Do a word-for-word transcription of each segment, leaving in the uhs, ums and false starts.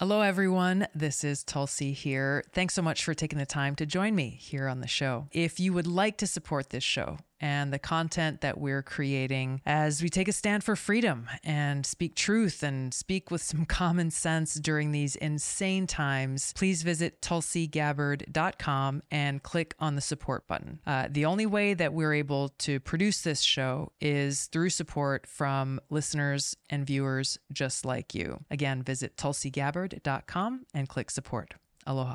Hello, everyone. This is Tulsi here. Thanks so much for taking the time to join me here on the show. If you would like to support this show and the content that we're creating as we take a stand for freedom and speak truth and speak with some common sense during these insane times, please visit tulsi gabbard dot com and click on the support button. Uh, the only way that we're able to produce this show is through support from listeners and viewers just like you. Again, visit tulsi gabbard dot com and click support. Aloha.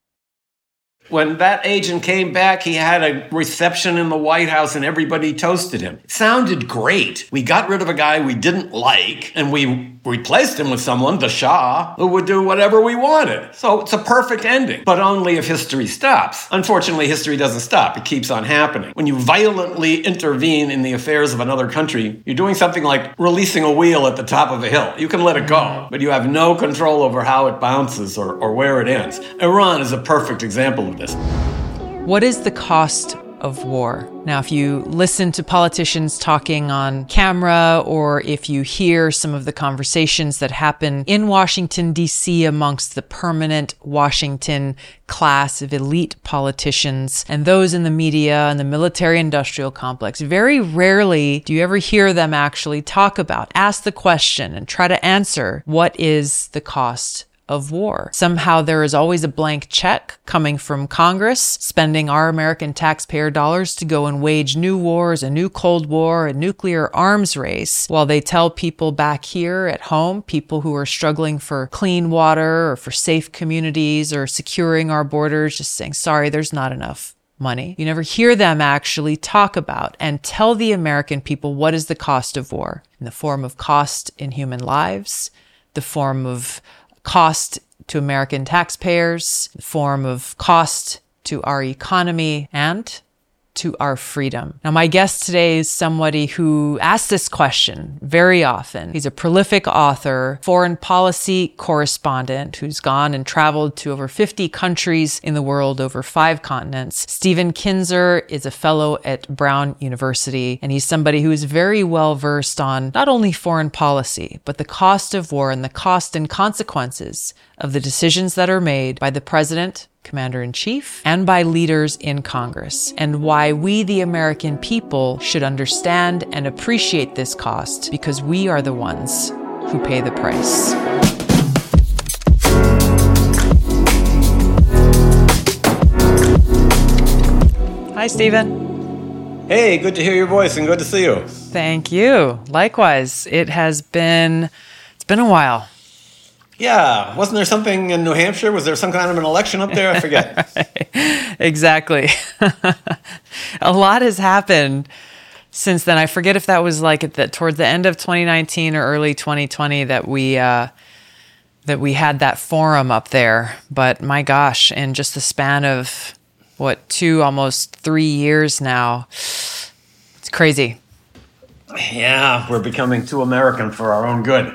When that agent came back, he had a reception in the White House and everybody toasted him. It sounded great. We got rid of a guy we didn't like and we replaced him with someone, the Shah, who would do whatever we wanted. So it's a perfect ending, but only if history stops. Unfortunately, history doesn't stop. It keeps on happening. When you violently intervene in the affairs of another country, you're doing something like releasing a wheel at the top of a hill. You can let it go, but you have no control over how it bounces or, or where it ends. Iran is a perfect example of this. What is the cost of war? Now, if you listen to politicians talking on camera, or if you hear some of the conversations that happen in Washington, D C amongst the permanent Washington class of elite politicians and those in the media and the military-industrial complex, very rarely do you ever hear them actually talk about, ask the question and try to answer, what is the cost of war? Somehow there is always a blank check coming from Congress, spending our American taxpayer dollars to go and wage new wars, a new Cold War, a nuclear arms race, while they tell people back here at home, people who are struggling for clean water or for safe communities or securing our borders, just saying, sorry, there's not enough money. You never hear them actually talk about and tell the American people what is the cost of war, in the form of cost in human lives, the form of cost to American taxpayers, form of cost to our economy, and to our freedom. Now, my guest today is somebody who asks this question very often. He's a prolific author, foreign policy correspondent who's gone and traveled to over fifty countries in the world, over five continents. Stephen Kinzer is a fellow at Brown University, and he's somebody who is very well versed on not only foreign policy, but the cost of war and the cost and consequences of the decisions that are made by the president, commander-in-chief, and by leaders in Congress, and why we, the American people, should understand and appreciate this cost, because we are the ones who pay the price. Hi, Stephen. Hey, good to hear your voice and good to see you. Thank you. Likewise. It has been, it's been a while. Yeah. Wasn't there something in New Hampshire? Was there some kind of an election up there? I forget. Exactly. A lot has happened since then. I forget if that was like at the, towards the end of twenty nineteen or early twenty twenty that we uh, that we had that forum up there. But my gosh, in just the span of, what, two, almost three years now, it's crazy. Yeah, we're becoming too American for our own good.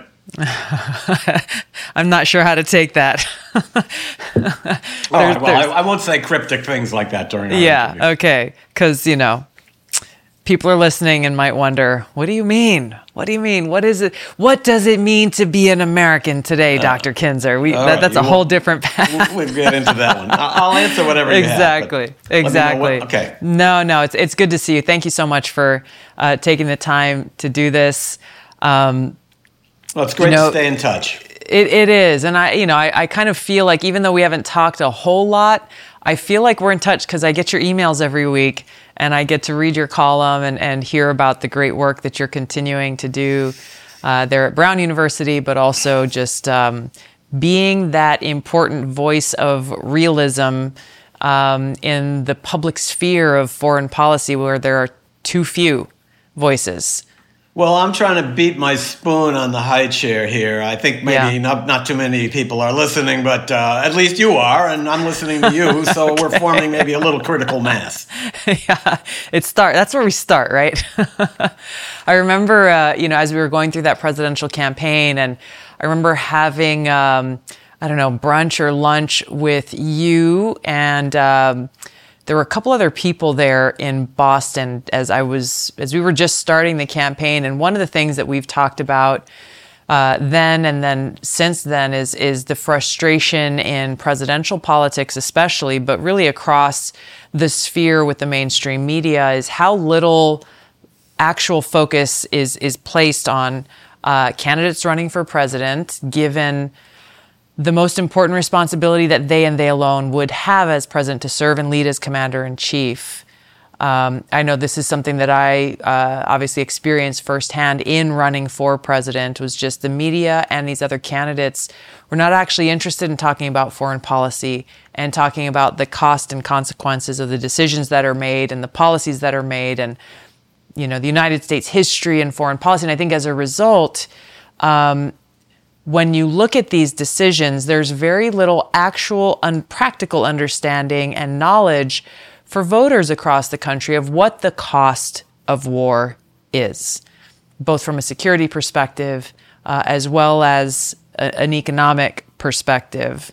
I'm not sure how to take that. All right, well, I, I won't say cryptic things like that during our Yeah, interview. okay. Because, you know, people are listening and might wonder, what do you mean? What do you mean? What is it? What does it mean to be an American today, uh, Doctor Kinzer? We, that, right, that's a whole different path. We'll, we'll get into that one. I'll answer whatever you exactly, have. Exactly. Exactly. Okay. No, no, it's it's good to see you. Thank you so much for uh, taking the time to do this. Um, Well, it's great you know, to stay in touch. It it is, and I, you know, I, I kind of feel like even though we haven't talked a whole lot, I feel like we're in touch because I get your emails every week, and I get to read your column and, and hear about the great work that you're continuing to do uh, there at Brown University, but also just um, being that important voice of realism um, in the public sphere of foreign policy, where there are too few voices. Well, I'm trying to beat my spoon on the high chair here. I think maybe Yeah. not, not too many people are listening, but uh, at least you are, and I'm listening to you, so we're forming maybe a little critical mass. Yeah, it start. That's where we start, right? I remember, uh, you know, as we were going through that presidential campaign, and I remember having, um, I don't know, brunch or lunch with you, and um, there were a couple other people there in Boston as I was, as we were just starting the campaign. And one of the things that we've talked about uh, then and then since then is is the frustration in presidential politics especially, but really across the sphere with the mainstream media, is how little actual focus is is placed on uh, candidates running for president, given the most important responsibility that they and they alone would have as president, to serve and lead as commander-in-chief. Um, I know this is something that I uh, obviously experienced firsthand in running for president, was just the media and these other candidates were not actually interested in talking about foreign policy and talking about the cost and consequences of the decisions that are made and the policies that are made and, you know, the United States history and foreign policy. And I think as a result, um, when you look at these decisions, there's very little actual unpractical understanding and knowledge for voters across the country of what the cost of war is, both from a security perspective uh, as well as a, an economic perspective.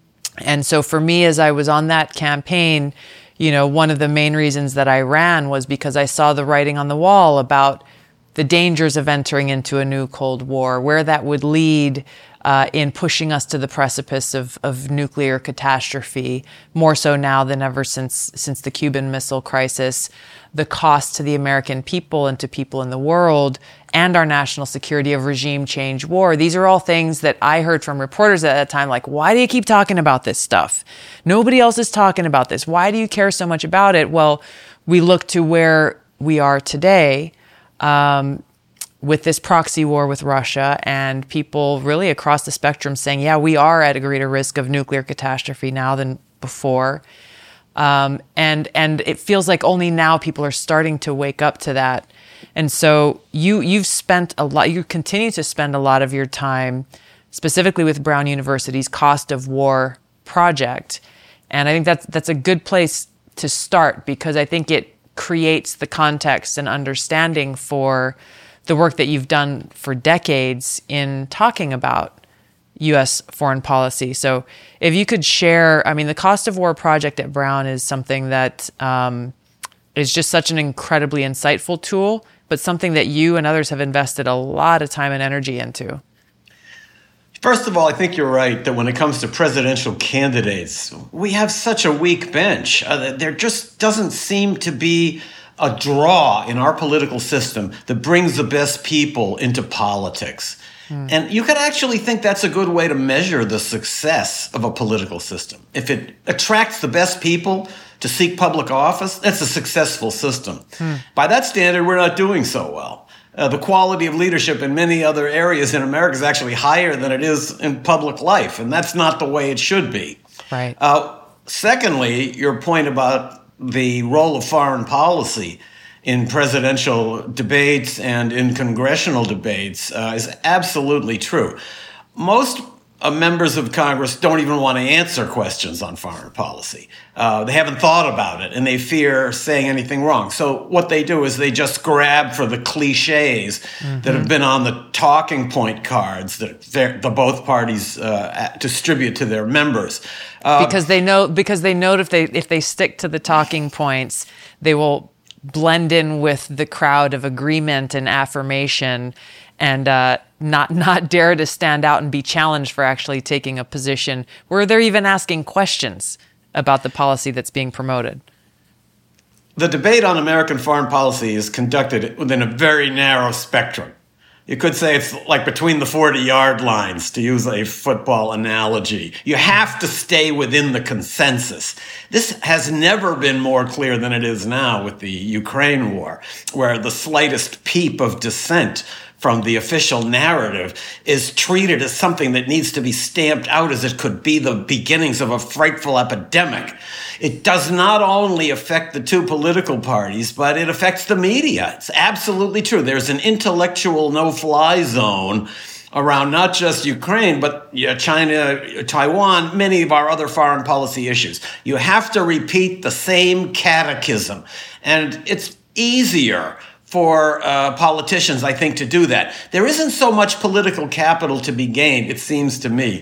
And so for me, as I was on that campaign, you know, one of the main reasons that I ran was because I saw the writing on the wall about the dangers of entering into a new Cold War, where that would lead uh, in pushing us to the precipice of, of nuclear catastrophe, more so now than ever since since the Cuban Missile Crisis, the cost to the American people and to people in the world, and our national security of regime change war. These are all things that I heard from reporters at that time, like, why do you keep talking about this stuff? Nobody else is talking about this. Why do you care so much about it? Well, we look to where we are today, Um, with this proxy war with Russia, and people really across the spectrum saying, yeah, we are at a greater risk of nuclear catastrophe now than before. Um, and and it feels like only now people are starting to wake up to that. And so you, you've spent a lot, you continue to spend a lot of your time specifically with Brown University's Cost of War project. And I think that's, that's a good place to start, because I think it creates the context and understanding for the work that you've done for decades in talking about U S foreign policy. So if you could share, I mean, the Cost of War project at Brown is something that um, is just such an incredibly insightful tool, but something that you and others have invested a lot of time and energy into. First of all, I think you're right that when it comes to presidential candidates, we have such a weak bench. Uh, there just doesn't seem to be a draw in our political system that brings the best people into politics. Mm. And you could actually think that's a good way to measure the success of a political system. If it attracts the best people to seek public office, that's a successful system. Mm. By that standard, we're not doing so well. Uh, the quality of leadership in many other areas in America is actually higher than it is in public life, and that's not the way it should be. Right. Uh, secondly, your point about the role of foreign policy in presidential debates and in congressional debates uh, is absolutely true. Most uh, members of Congress don't even want to answer questions on foreign policy. Uh, they haven't thought about it, and they fear saying anything wrong. So what they do is they just grab for the cliches mm-hmm. that have been on the talking point cards that the both parties uh, distribute to their members. Uh, because they know, because they know if they if they stick to the talking points, they will blend in with the crowd of agreement and affirmation, and uh, not not dare to stand out and be challenged for actually taking a position where they're even asking questions about the policy that's being promoted. The debate on American foreign policy is conducted within a very narrow spectrum. You could say it's like between the forty-yard lines, to use a football analogy. You have to stay within the consensus. This has never been more clear than it is now with the Ukraine war, where the slightest peep of dissent from the official narrative is treated as something that needs to be stamped out as it could be the beginnings of a frightful epidemic. It does not only affect the two political parties, but it affects the media. It's absolutely true. There's an intellectual no-fly zone around not just Ukraine, but China, Taiwan, many of our other foreign policy issues. You have to repeat the same catechism, and it's easier for uh, politicians, I think, to do that. There isn't so much political capital to be gained, it seems to me,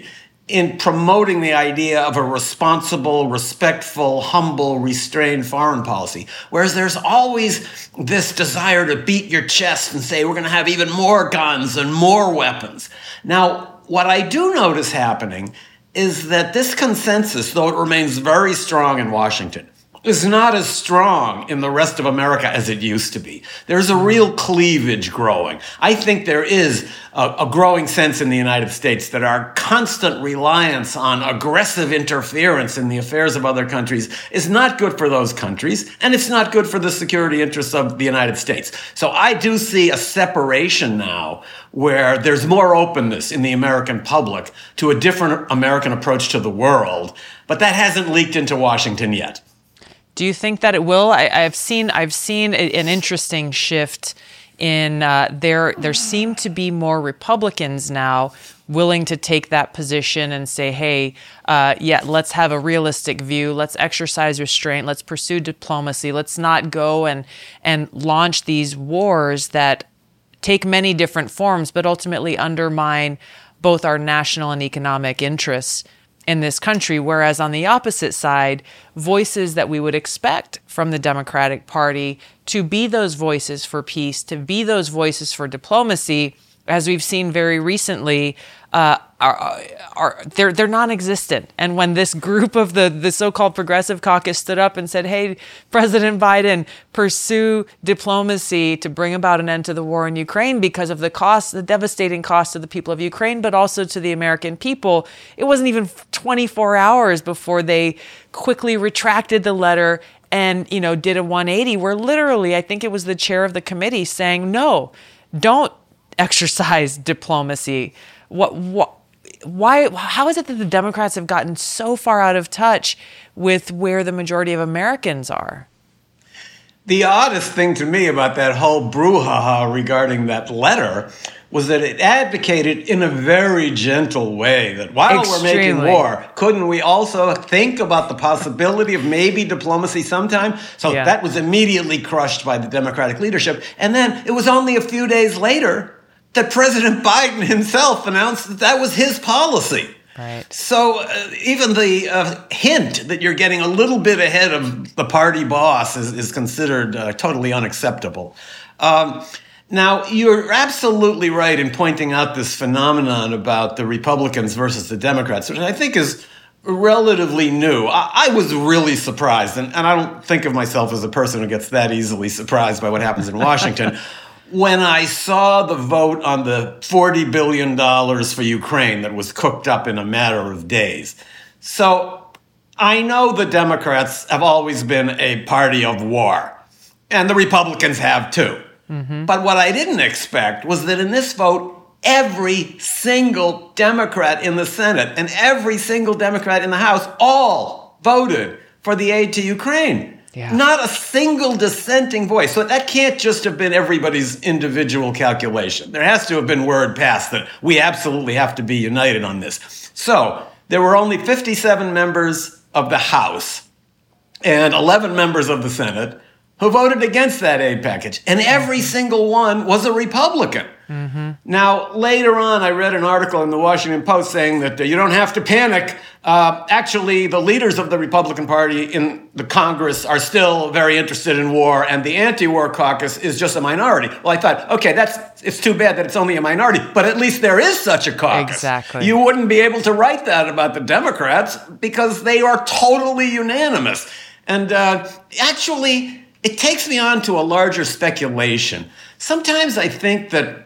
in promoting the idea of a responsible, respectful, humble, restrained foreign policy. Whereas there's always this desire to beat your chest and say, we're going to have even more guns and more weapons. Now, what I do notice happening is that this consensus, though it remains very strong in Washington, is not as strong in the rest of America as it used to be. There's a real cleavage growing. I think there is a, a growing sense in the United States that our constant reliance on aggressive interference in the affairs of other countries is not good for those countries, and it's not good for the security interests of the United States. So I do see a separation now where there's more openness in the American public to a different American approach to the world, but that hasn't leaked into Washington yet. Do you think that it will? I, I've seen I've seen a, an interesting shift in uh, there. There seem to be more Republicans now willing to take that position and say, "Hey, uh, yeah, let's have a realistic view. Let's exercise restraint. Let's pursue diplomacy. Let's not go and and launch these wars that take many different forms, but ultimately undermine both our national and economic interests in this country." Whereas on the opposite side, voices that we would expect from the Democratic Party to be those voices for peace, to be those voices for diplomacy, as we've seen very recently, uh, are, are they're they're non-existent. And when this group of the the so-called Progressive Caucus stood up and said, "Hey, President Biden, pursue diplomacy to bring about an end to the war in Ukraine because of the cost, the devastating cost to the people of Ukraine, but also to the American people," it wasn't even twenty-four hours before they quickly retracted the letter and, you know, did a one eighty, where literally, I think it was the chair of the committee saying, "No, don't exercise diplomacy." What, what, why, how is it that the Democrats have gotten so far out of touch with where the majority of Americans are? The oddest thing to me about that whole brouhaha regarding that letter was that it advocated in a very gentle way that while Extremely. we're making war, couldn't we also think about the possibility of maybe diplomacy sometime? So Yeah. that was immediately crushed by the Democratic leadership. And then it was only a few days later that President Biden himself announced that that was his policy. Right. So uh, even the uh, hint that you're getting a little bit ahead of the party boss is, is considered uh, totally unacceptable. Um, now, you're absolutely right in pointing out this phenomenon about the Republicans versus the Democrats, which I think is relatively new. I, I was really surprised, and, and I don't think of myself as a person who gets that easily surprised by what happens in Washington. When I saw the vote on the forty billion dollars for Ukraine that was cooked up in a matter of days. So I know the Democrats have always been a party of war, and the Republicans have too. Mm-hmm. But what I didn't expect was that in this vote, every single Democrat in the Senate and every single Democrat in the House all voted for the aid to Ukraine. Yeah. Not a single dissenting voice. So that can't just have been everybody's individual calculation. There has to have been word passed that we absolutely have to be united on this. So there were only fifty-seven members of the House and eleven members of the Senate who voted against that aid package. And every single one was a Republican. Mm-hmm. Now, later on, I read an article in the Washington Post saying that uh, you don't have to panic. Uh, actually, the leaders of the Republican Party in the Congress are still very interested in war, and the anti-war caucus is just a minority. Well, I thought, okay, that's it's too bad that it's only a minority, but at least there is such a caucus. Exactly. You wouldn't be able to write that about the Democrats because they are totally unanimous. And uh, actually, it takes me on to a larger speculation. Sometimes I think that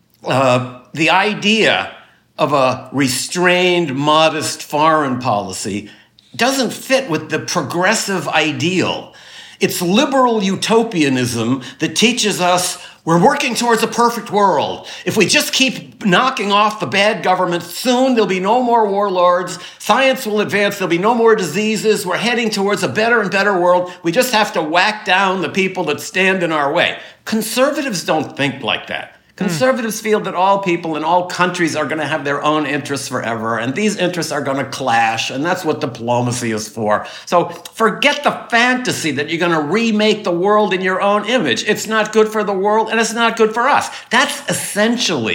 uh, the idea of a restrained, modest foreign policy doesn't fit with the progressive ideal. It's liberal utopianism that teaches us we're working towards a perfect world. If we just keep knocking off the bad government, soon there'll be no more warlords. Science will advance. There'll be no more diseases. We're heading towards a better and better world. We just have to whack down the people that stand in our way. Conservatives don't think like that. Conservatives feel that all people in all countries are going to have their own interests forever, and these interests are going to clash, and that's what diplomacy is for. So forget the fantasy that you're going to remake the world in your own image. It's not good for the world, and it's not good for us. That's essentially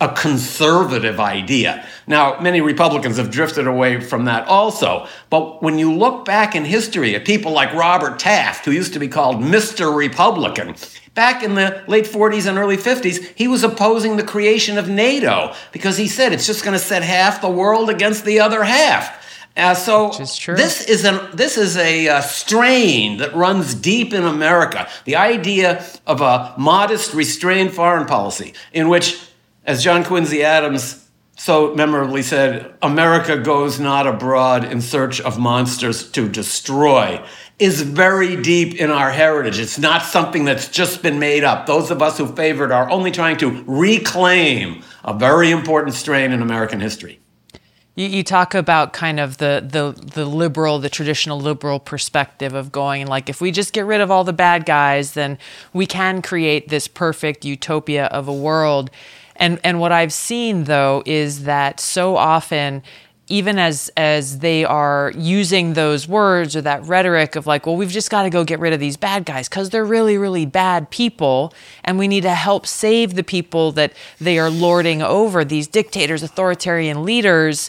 a conservative idea. Now, many Republicans have drifted away from that also. But when you look back in history at people like Robert Taft, who used to be called Mister Republican, back in the late forties and early fifties, he was opposing the creation of NATO because he said it's just going to set half the world against the other half. Uh, so this is an this is a uh, strain that runs deep in America. The idea of a modest, restrained foreign policy in which, as John Quincy Adams so memorably said, America goes not abroad in search of monsters to destroy, is very deep in our heritage. It's not something that's just been made up. Those of us who favor it are only trying to reclaim a very important strain in American history. You, you talk about kind of the, the the liberal, the traditional liberal perspective of going like, if we just get rid of all the bad guys, then we can create this perfect utopia of a world. And and what I've seen, though, is that so often, even as as they are using those words or that rhetoric of like, well, we've just got to go get rid of these bad guys because they're really, really bad people, and we need to help save the people that they are lording over, these dictators, authoritarian leaders.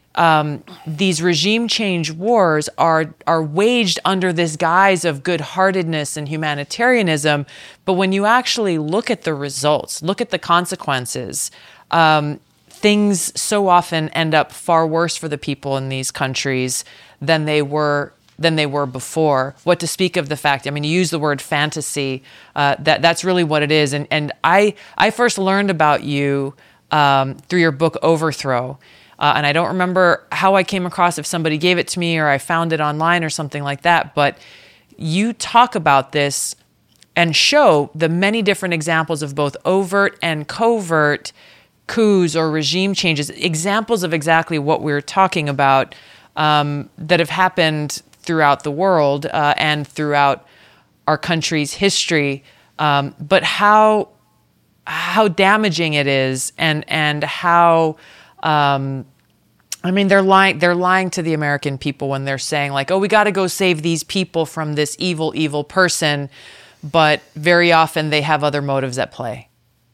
Um, these regime change wars are are waged under this guise of good-heartedness and humanitarianism. But when you actually look at the results, look at the consequences, um, things so often end up far worse for the people in these countries than they were than they were before. What to speak of the fact, I mean, you use the word fantasy, uh, that that's really what it is. And and I, I first learned about you um, through your book, Overthrow. Uh, and I don't remember how I came across, if somebody gave it to me or I found it online or something like that. But you talk about this and show the many different examples of both overt and covert coups or regime changes, examples of exactly what we're talking about um, that have happened throughout the world uh, and throughout our country's history, um, but how how damaging it is, and and how um, I mean they're lying they're lying to the American people when they're saying like, oh, we got to go save these people from this evil evil person, but very often they have other motives at play.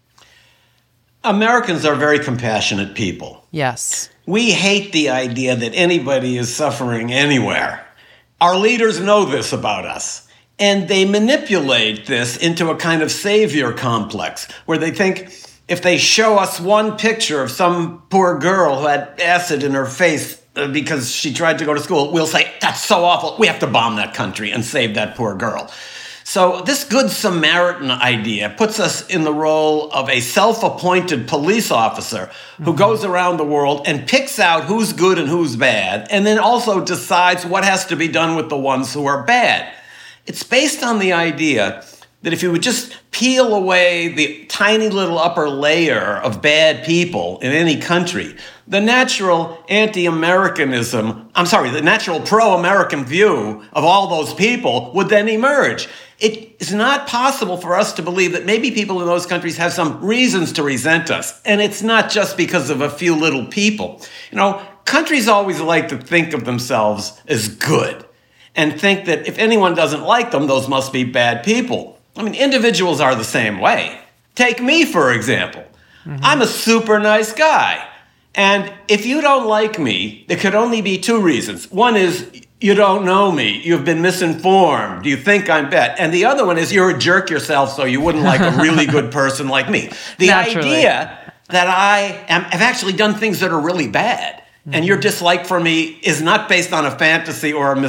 Americans are very compassionate people. Yes. We hate the idea that anybody is suffering anywhere. Our leaders know this about us, and they manipulate this into a kind of savior complex where they think if they show us one picture of some poor girl who had acid in her face because she tried to go to school, we'll say, that's so awful, we have to bomb that country and save that poor girl. So this Good Samaritan idea puts us in the role of a self-appointed police officer who mm-hmm. goes around the world and picks out who's good and who's bad, and then also decides what has to be done with the ones who are bad. It's based on the idea that if you would just peel away the tiny little upper layer of bad people in any country, the natural anti-Americanism, I'm sorry, the natural pro-American view of all those people would then emerge. It is not possible for us to believe that maybe people in those countries have some reasons to resent us. And it's not just because of a few little people. You know, countries always like to think of themselves as good and think that if anyone doesn't like them, those must be bad people. I mean, individuals are the same way. Take me, for example. Mm-hmm. I'm a super nice guy. And if you don't like me, there could only be two reasons. One is you don't know me. You've been misinformed. You think I'm bad. And the other one is you're a jerk yourself, so you wouldn't like a really good person like me. The Naturally. idea that I am, have actually done things that are really bad, mm-hmm. and your dislike for me is not based on a fantasy or a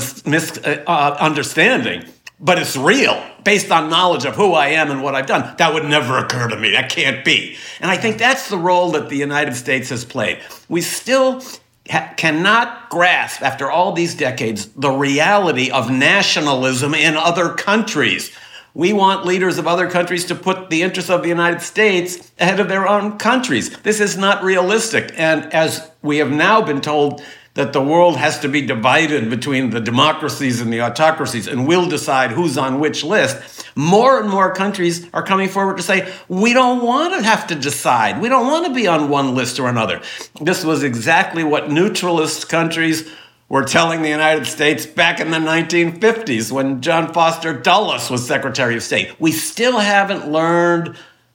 misunderstanding, mis- uh, but it's real, based on knowledge of who I am and what I've done. That would never occur to me. That can't be. And I think that's the role that the United States has played. We still ha- cannot grasp, after all these decades, the reality of nationalism in other countries. We want leaders of other countries to put the interests of the United States ahead of their own countries. This is not realistic. And as we have now been told that the world has to be divided between the democracies and the autocracies, and we'll decide who's on which list, more and more countries are coming forward to say, we don't want to have to decide. We don't want to be on one list or another. This was exactly what neutralist countries were telling the United States back in the nineteen fifties when John Foster Dulles was Secretary of State. We still haven't learned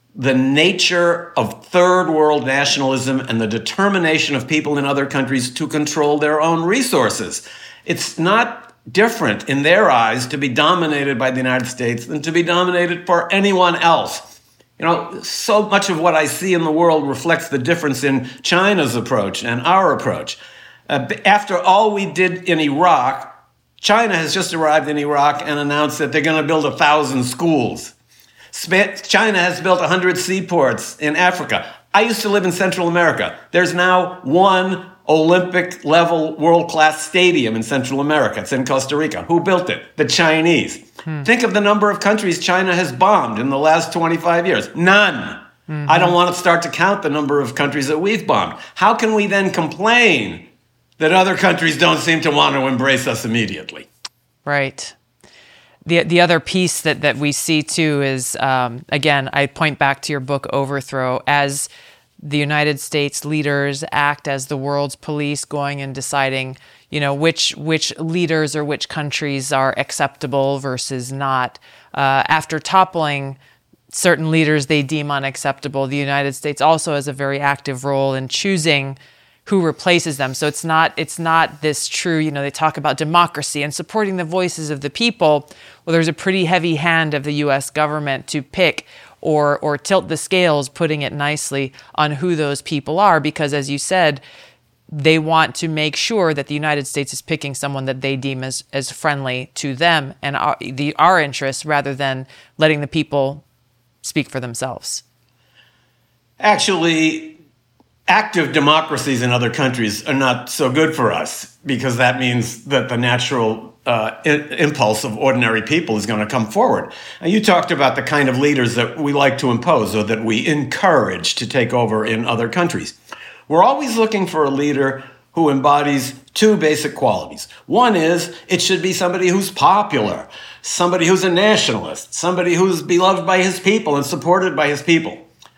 the nature of third world nationalism and the determination of people in other countries to control their own resources. It's not different in their eyes to be dominated by the United States than to be dominated for anyone else. You know, so much of what I see in the world reflects the difference in China's approach and our approach. Uh, after all we did in Iraq, China has just arrived in Iraq and announced that they're going to build a thousand schools. China has built one hundred seaports in Africa. I used to live in Central America. There's now one Olympic-level world-class stadium in Central America. It's in Costa Rica. Who built it? The Chinese. Hmm. Think of the number of countries China has bombed in the last twenty-five years. None. Mm-hmm. I don't want to start to count the number of countries that we've bombed. How can we then complain that other countries don't seem to want to embrace us immediately? Right. The the other piece that, that we see, too, is, um, again, I point back to your book, Overthrow, as the United States leaders act as the world's police, going and deciding, you know, which which leaders or which countries are acceptable versus not. Uh, after toppling certain leaders they deem unacceptable, the United States also has a very active role in choosing who replaces them. So it's not it's not this true, you know, they talk about democracy and supporting the voices of the people. Well, there's a pretty heavy hand of the U S government to pick or or tilt the scales, putting it nicely, on who those people are, because as you said, they want to make sure that the United States is picking someone that they deem as, as friendly to them and our, the, our interests, rather than letting the people speak for themselves. Actually, active democracies in other countries are not so good for us, because that means that the natural uh, I- impulse of ordinary people is going to come forward. And you talked about the kind of leaders that we like to impose or that we encourage to take over in other countries. We're always looking for a leader who embodies two basic qualities. One is it should be somebody who's popular, somebody who's a nationalist, somebody who's beloved by his people and supported by his people.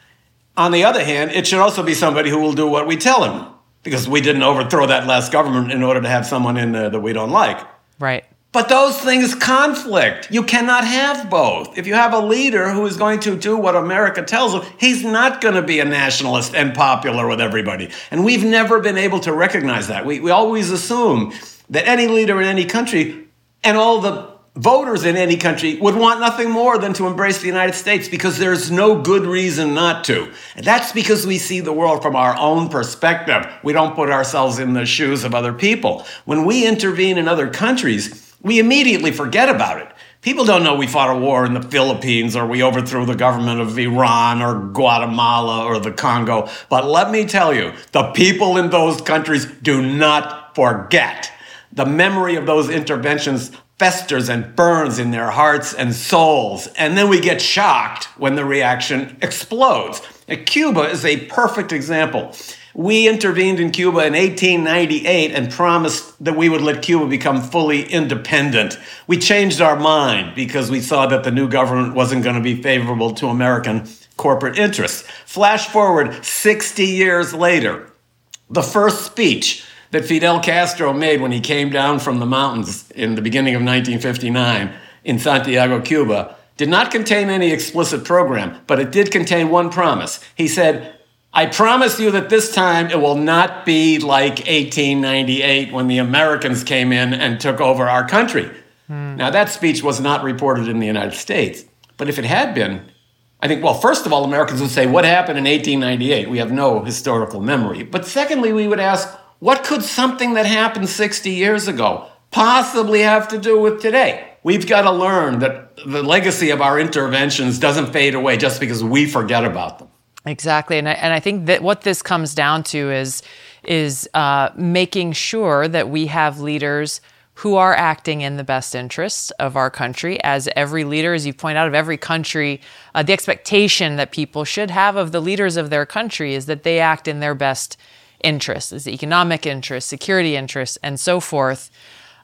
On the other hand, it should also be somebody who will do what we tell him, because we didn't overthrow that last government in order to have someone in there that we don't like. Right. But those things conflict. You cannot have both. If you have a leader who is going to do what America tells him, he's not going to be a nationalist and popular with everybody. And we've never been able to recognize that. We, we always assume that any leader in any country and all the voters in any country would want nothing more than to embrace the United States, because there's no good reason not to. And that's because we see the world from our own perspective. We don't put ourselves in the shoes of other people. When we intervene in other countries, we immediately forget about it. People don't know we fought a war in the Philippines, or we overthrew the government of Iran or Guatemala or the Congo. But let me tell you, the people in those countries do not forget. The memory of those interventions festers and burns in their hearts and souls. And then we get shocked when the reaction explodes. And Cuba is a perfect example. We intervened in Cuba in eighteen ninety-eight and promised that we would let Cuba become fully independent. We changed our mind because we saw that the new government wasn't going to be favorable to American corporate interests. Flash forward sixty years later, the first speech that Fidel Castro made when he came down from the mountains in the beginning of nineteen fifty-nine in Santiago, Cuba, did not contain any explicit program, but it did contain one promise. He said, "I promise you that this time it will not be like eighteen ninety-eight when the Americans came in and took over our country." Hmm. Now, that speech was not reported in the United States, but if it had been, I think, well, first of all, Americans would say, what happened in eighteen ninety-eight? We have no historical memory. But secondly, we would ask, what could something that happened sixty years ago possibly have to do with today? We've got to learn that the legacy of our interventions doesn't fade away just because we forget about them. Exactly. And I, and I think that what this comes down to is, is uh, making sure that we have leaders who are acting in the best interests of our country. As every leader, as you point out, of every country, uh, the expectation that people should have of the leaders of their country is that they act in their best interests, is economic interests, security interests, and so forth.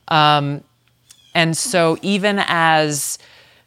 Um, and so even as,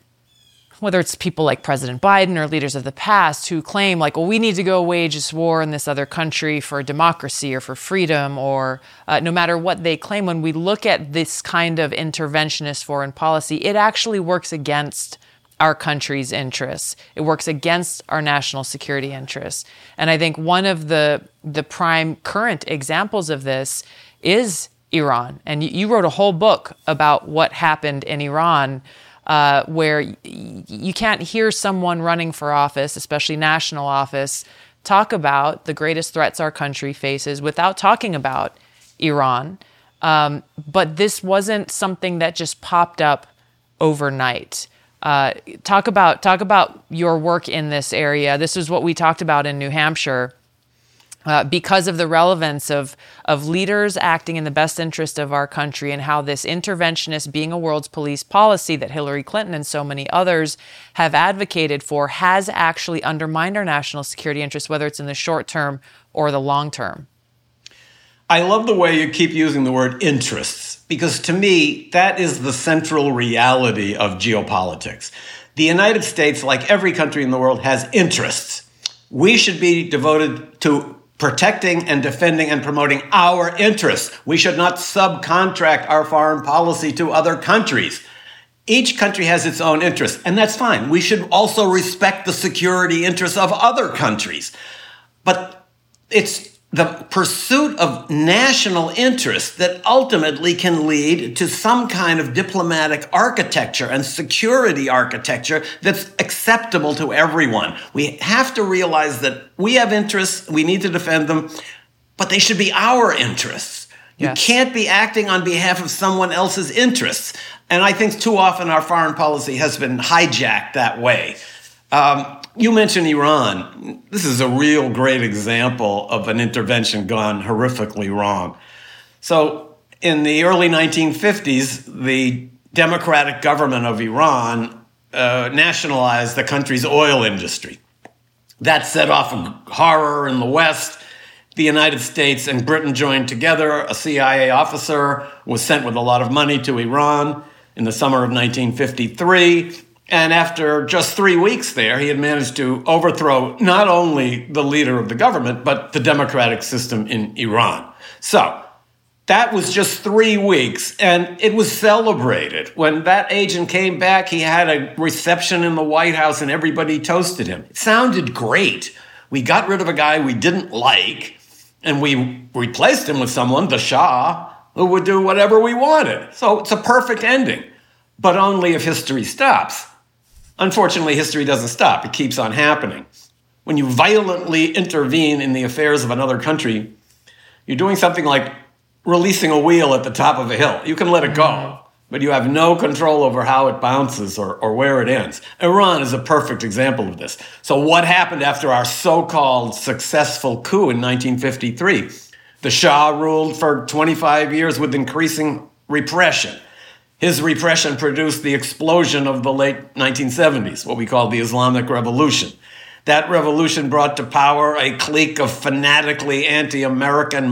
whether it's people like President Biden or leaders of the past who claim like, well, we need to go wage this war in this other country for democracy or for freedom, or uh, no matter what they claim, when we look at this kind of interventionist foreign policy, it actually works against our country's interests. It works against our national security interests. And I think one of the the prime current examples of this is Iran. And you, you wrote a whole book about what happened in Iran, uh, where y- you can't hear someone running for office, especially national office, talk about the greatest threats our country faces without talking about Iran. Um, but this wasn't something that just popped up overnight. Uh, talk about talk about your work in this area. This is what we talked about in New Hampshire. Uh, because of the relevance of of leaders acting in the best interest of our country and how this interventionist being a world's police policy that Hillary Clinton and so many others have advocated for has actually undermined our national security interests, whether it's in the short term or the long term. I love the way you keep using the word interests, because to me, that is the central reality of geopolitics. The United States, like every country in the world, has interests. We should be devoted to protecting and defending and promoting our interests. We should not subcontract our foreign policy to other countries. Each country has its own interests, and that's fine. We should also respect the security interests of other countries. But it's the pursuit of national interests that ultimately can lead to some kind of diplomatic architecture and security architecture that's acceptable to everyone. We have to realize that we have interests, we need to defend them, but they should be our interests. You yes. can't be acting on behalf of someone else's interests. And I think too often our foreign policy has been hijacked that way. Um, You mentioned Iran. This is a real great example of an intervention gone horrifically wrong. So in the early nineteen fifties, the democratic government of Iran uh, nationalized the country's oil industry. That set off a horror in the West. The United States and Britain joined together. A C I A officer was sent with a lot of money to Iran in the summer of nineteen fifty-three. And after just three weeks there, he had managed to overthrow not only the leader of the government, but the democratic system in Iran. So that was just three weeks, and it was celebrated. When that agent came back, he had a reception in the White House, and everybody toasted him. It sounded great. We got rid of a guy we didn't like, and we replaced him with someone, the Shah, who would do whatever we wanted. So it's a perfect ending, but only if history stops. Unfortunately, history doesn't stop. It keeps on happening. When you violently intervene in the affairs of another country, you're doing something like releasing a wheel at the top of a hill. You can let it go, but you have no control over how it bounces or, or where it ends. Iran is a perfect example of this. So what happened after our so-called successful coup in nineteen fifty-three? The Shah ruled for twenty-five years with increasing repression. His repression produced the explosion of the late nineteen seventies, what we call the Islamic Revolution. That revolution brought to power a clique of fanatically anti-American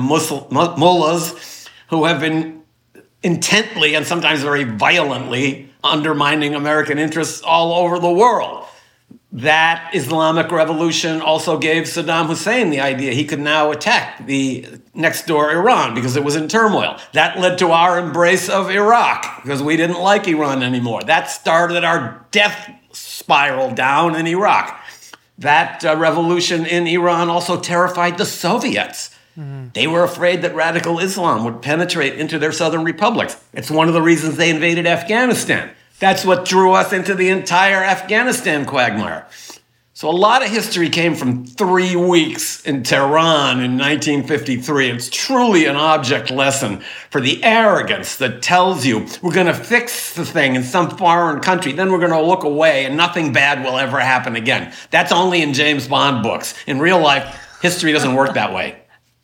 mullahs who have been intently and sometimes very violently undermining American interests all over the world. That Islamic Revolution also gave Saddam Hussein the idea he could now attack the next door Iran because it was in turmoil. That led to our embrace of Iraq because we didn't like Iran anymore. That started our death spiral down in Iraq. That uh, revolution in Iran also terrified the Soviets. Mm-hmm. They were afraid that radical Islam would penetrate into their southern republics. It's one of the reasons they invaded Afghanistan. That's what drew us into the entire Afghanistan quagmire. So a lot of history came from three weeks in Tehran in nineteen fifty-three. It's truly an object lesson for the arrogance that tells you we're going to fix the thing in some foreign country, then we're going to look away and nothing bad will ever happen again. That's only in James Bond books. In real life, history doesn't work that way.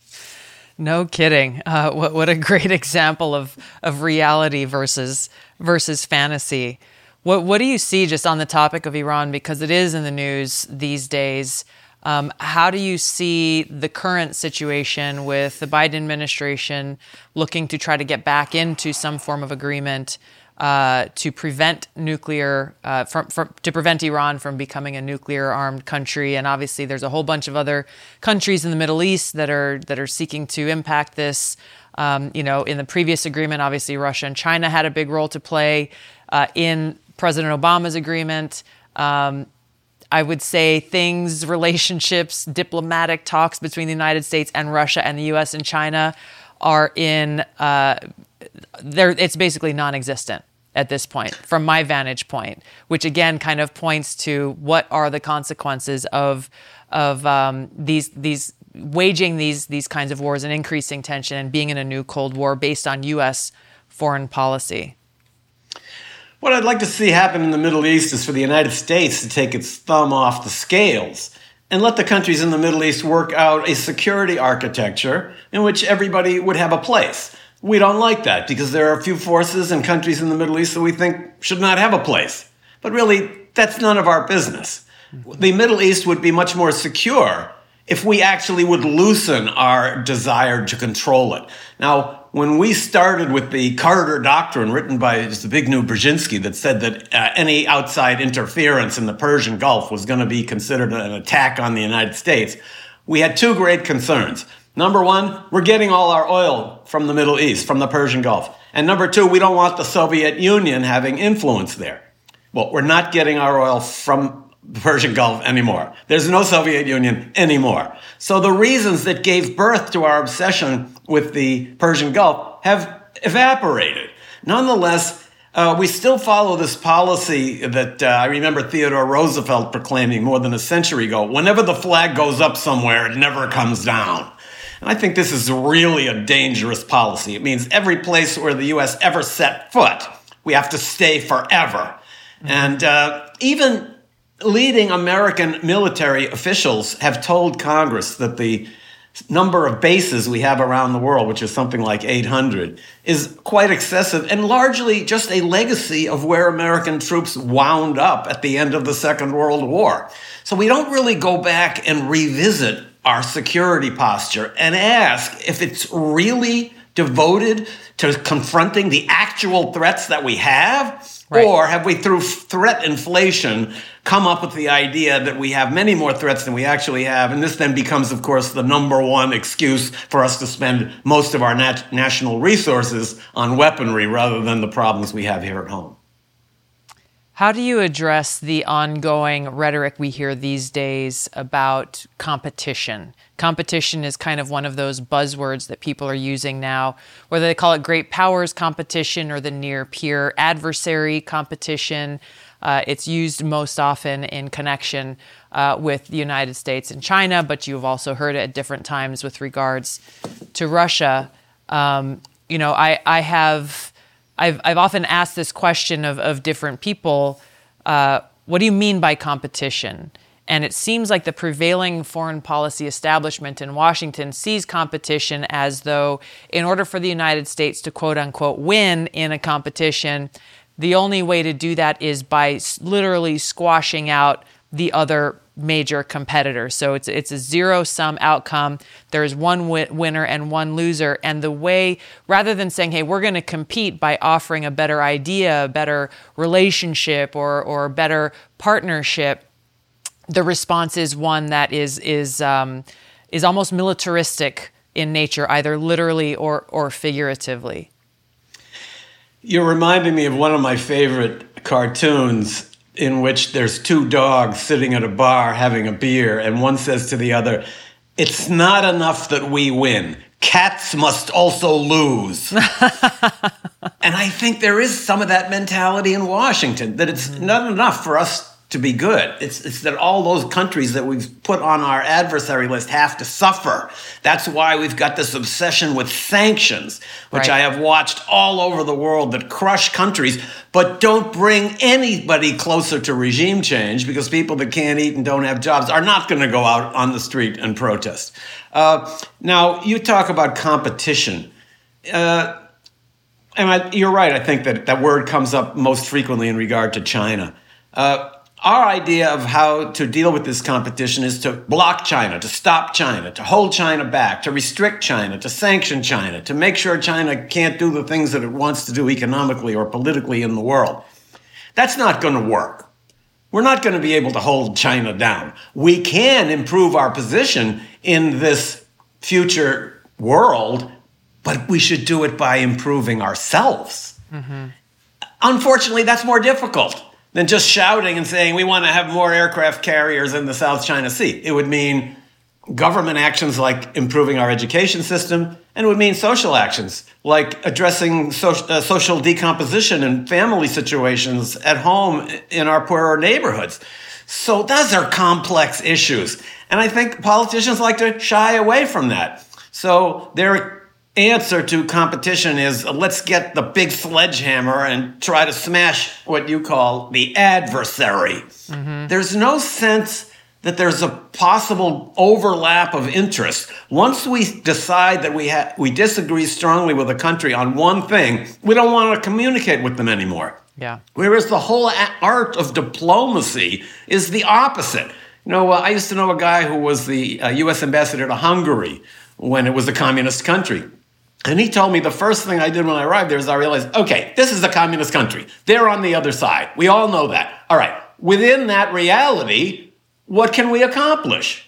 No kidding. Uh, what what a great example of of reality versus versus fantasy. What what do you see just on the topic of Iran, because it is in the news these days? Um, how do you see the current situation with the Biden administration looking to try to get back into some form of agreement uh, to prevent nuclear, uh, from, from to prevent Iran from becoming a nuclear-armed country? And obviously, there's a whole bunch of other countries in the Middle East that are that are seeking to impact this. Um, you know, in the previous agreement, obviously, Russia and China had a big role to play uh, in President Obama's agreement. Um, I would say things, relationships, diplomatic talks between the United States and Russia and the U S and China are in, uh, there. It's basically non-existent at this point, from my vantage point, which again kind of points to what are the consequences of of um, these these waging these these kinds of wars and increasing tension and being in a new Cold War based on U S foreign policy. What I'd like to see happen in the Middle East is for the United States to take its thumb off the scales and let the countries in the Middle East work out a security architecture in which everybody would have a place. We don't like that because there are a few forces and countries in the Middle East that we think should not have a place. But really, that's none of our business. The Middle East would be much more secure if we actually would loosen our desire to control it. Now, when we started with the Carter Doctrine written by Zbigniew Brzezinski that said that uh, any outside interference in the Persian Gulf was going to be considered an attack on the United States, we had two great concerns. Number one, we're getting all our oil from the Middle East, from the Persian Gulf. And number two, we don't want the Soviet Union having influence there. Well, we're not getting our oil from the Persian Gulf anymore. There's no Soviet Union anymore. So the reasons that gave birth to our obsession with the Persian Gulf have evaporated. Nonetheless, uh, we still follow this policy that uh, I remember Theodore Roosevelt proclaiming more than a century ago. Whenever the flag goes up somewhere, it never comes down. And I think this is really a dangerous policy. It means every place where the U S ever set foot, we have to stay forever. Mm-hmm. And uh, even leading American military officials have told Congress that the number of bases we have around the world, which is something like eight hundred, is quite excessive and largely just a legacy of where American troops wound up at the end of the Second World War. So we don't really go back and revisit our security posture and ask if it's really devoted to confronting the actual threats that we have, right, or have we, through threat inflation, come up with the idea that we have many more threats than we actually have, and this then becomes, of course, the number one excuse for us to spend most of our nat- national resources on weaponry rather than the problems we have here at home. How do you address the ongoing rhetoric we hear these days about competition? Competition is kind of one of those buzzwords that people are using now, whether they call it great powers competition or the near peer adversary competition. Uh, it's used most often in connection uh, with the United States and China, but you've also heard it at different times with regards to Russia. Um, you know, I, I have... I've I've often asked this question of, of different people, uh, what do you mean by competition? And it seems like the prevailing foreign policy establishment in Washington sees competition as though in order for the United States to quote unquote win in a competition, the only way to do that is by literally squashing out the other major competitor. So it's it's a zero-sum outcome. There's one wi- winner and one loser. And the way, rather than saying, hey, we're going to compete by offering a better idea, a better relationship, or or better partnership, the response is one that is is um, is almost militaristic in nature, either literally or or figuratively. You're reminding me of one of my favorite cartoons, in which there's two dogs sitting at a bar having a beer, and one says to the other, "It's not enough that we win. Cats must also lose." And I think there is some of that mentality in Washington, that it's mm-hmm. not enough for us to be good. It's, it's that all those countries that we've put on our adversary list have to suffer. That's why we've got this obsession with sanctions, which right. I have watched all over the world, that crush countries, but don't bring anybody closer to regime change, because people that can't eat and don't have jobs are not going to go out on the street and protest. Uh, now, you talk about competition. Uh, and I, you're right, I think that that word comes up most frequently in regard to China. Uh, Our idea of how to deal with this competition is to block China, to stop China, to hold China back, to restrict China, to sanction China, to make sure China can't do the things that it wants to do economically or politically in the world. That's not going to work. We're not going to be able to hold China down. We can improve our position in this future world, but we should do it by improving ourselves. Mm-hmm. Unfortunately, that's more difficult than just shouting and saying we want to have more aircraft carriers in the South China Sea. It would mean government actions like improving our education system, and it would mean social actions like addressing so, uh, social decomposition and family situations at home in our poorer neighborhoods. So those are complex issues. And I think politicians like to shy away from that. So their answer to competition is uh, let's get the big sledgehammer and try to smash what you call the adversary. Mm-hmm. There's no sense that there's a possible overlap of interest. Once we decide that we ha- we disagree strongly with a country on one thing, we don't want to communicate with them anymore. Yeah. Whereas the whole a- art of diplomacy is the opposite. You know, uh, I used to know a guy who was the uh, U S ambassador to Hungary when it was a communist country. And he told me the first thing I did when I arrived there is I realized, okay, this is a communist country. They're on the other side. We all know that. All right, within that reality, what can we accomplish?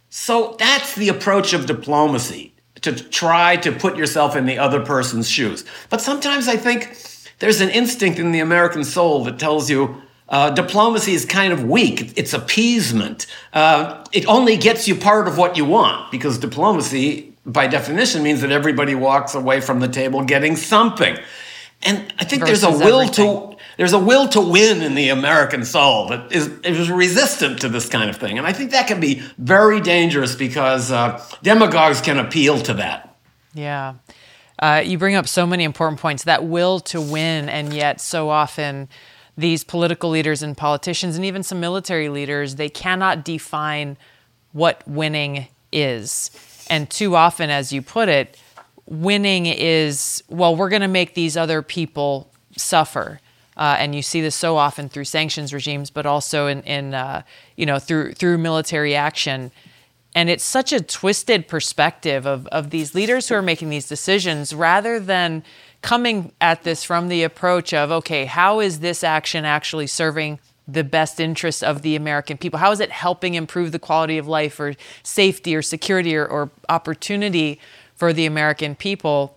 So that's the approach of diplomacy, to try to put yourself in the other person's shoes. But sometimes I think there's an instinct in the American soul that tells you uh, diplomacy is kind of weak. It's appeasement. Uh, it only gets you part of what you want, because diplomacy, by definition, means that everybody walks away from the table getting something. And I think Versus there's a will everything. to there's a will to win in the American soul that is, is resistant to this kind of thing. And I think that can be very dangerous because uh, demagogues can appeal to that. Yeah. Uh, you bring up so many important points, that will to win, and yet so often these political leaders and politicians and even some military leaders, they cannot define what winning is. And too often, as you put it, winning is, well, we're going to make these other people suffer. Uh, and you see this so often through sanctions regimes, but also in, in uh, you know, through through military action. And it's such a twisted perspective of, of these leaders who are making these decisions, rather than coming at this from the approach of, okay, how is this action actually serving the best interests of the American people? How is it helping improve the quality of life or safety or security or, or opportunity for the American people?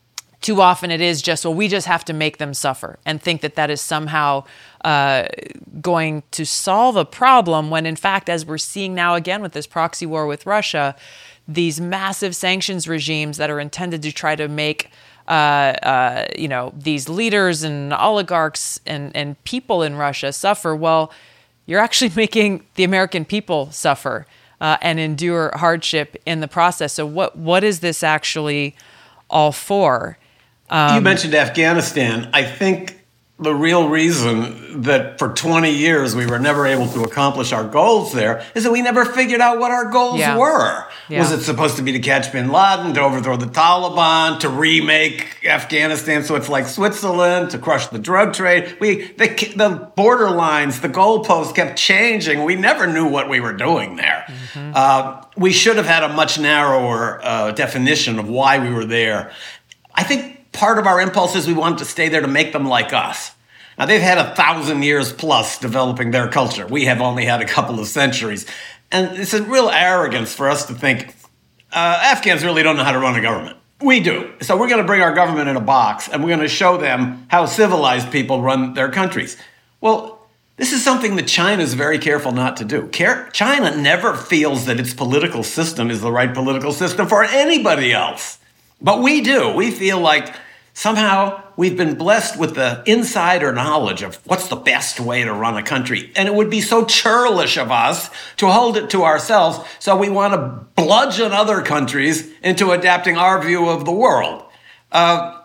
Too often it is just, well, we just have to make them suffer, and think that that is somehow uh, going to solve a problem, when in fact, as we're seeing now again with this proxy war with Russia, these massive sanctions regimes that are intended to try to make uh, uh, you know, these leaders and oligarchs and, and people in Russia suffer, well, you're actually making the American people suffer uh, and endure hardship in the process. So what what is this actually all for? Um, you mentioned Afghanistan. I think the real reason that for twenty years we were never able to accomplish our goals there is that we never figured out what our goals Yeah. were. Yeah. Was it supposed to be to catch bin Laden, to overthrow the Taliban, to remake Afghanistan so it's like Switzerland, to crush the drug trade? We the, the border lines, the goalposts kept changing. We never knew what we were doing there. Mm-hmm. Uh, we should have had a much narrower uh, definition of why we were there. I think part of our impulse is we wanted to stay there to make them like us. Now, they've had a thousand years plus developing their culture. We have only had a couple of centuries. And it's a real arrogance for us to think uh, Afghans really don't know how to run a government. We do. So we're going to bring our government in a box, and we're going to show them how civilized people run their countries. Well, this is something that China is very careful not to do. China never feels that its political system is the right political system for anybody else. But we do. We feel like somehow we've been blessed with the insider knowledge of what's the best way to run a country. And it would be so churlish of us to hold it to ourselves. So we want to bludgeon other countries into adapting our view of the world. Uh,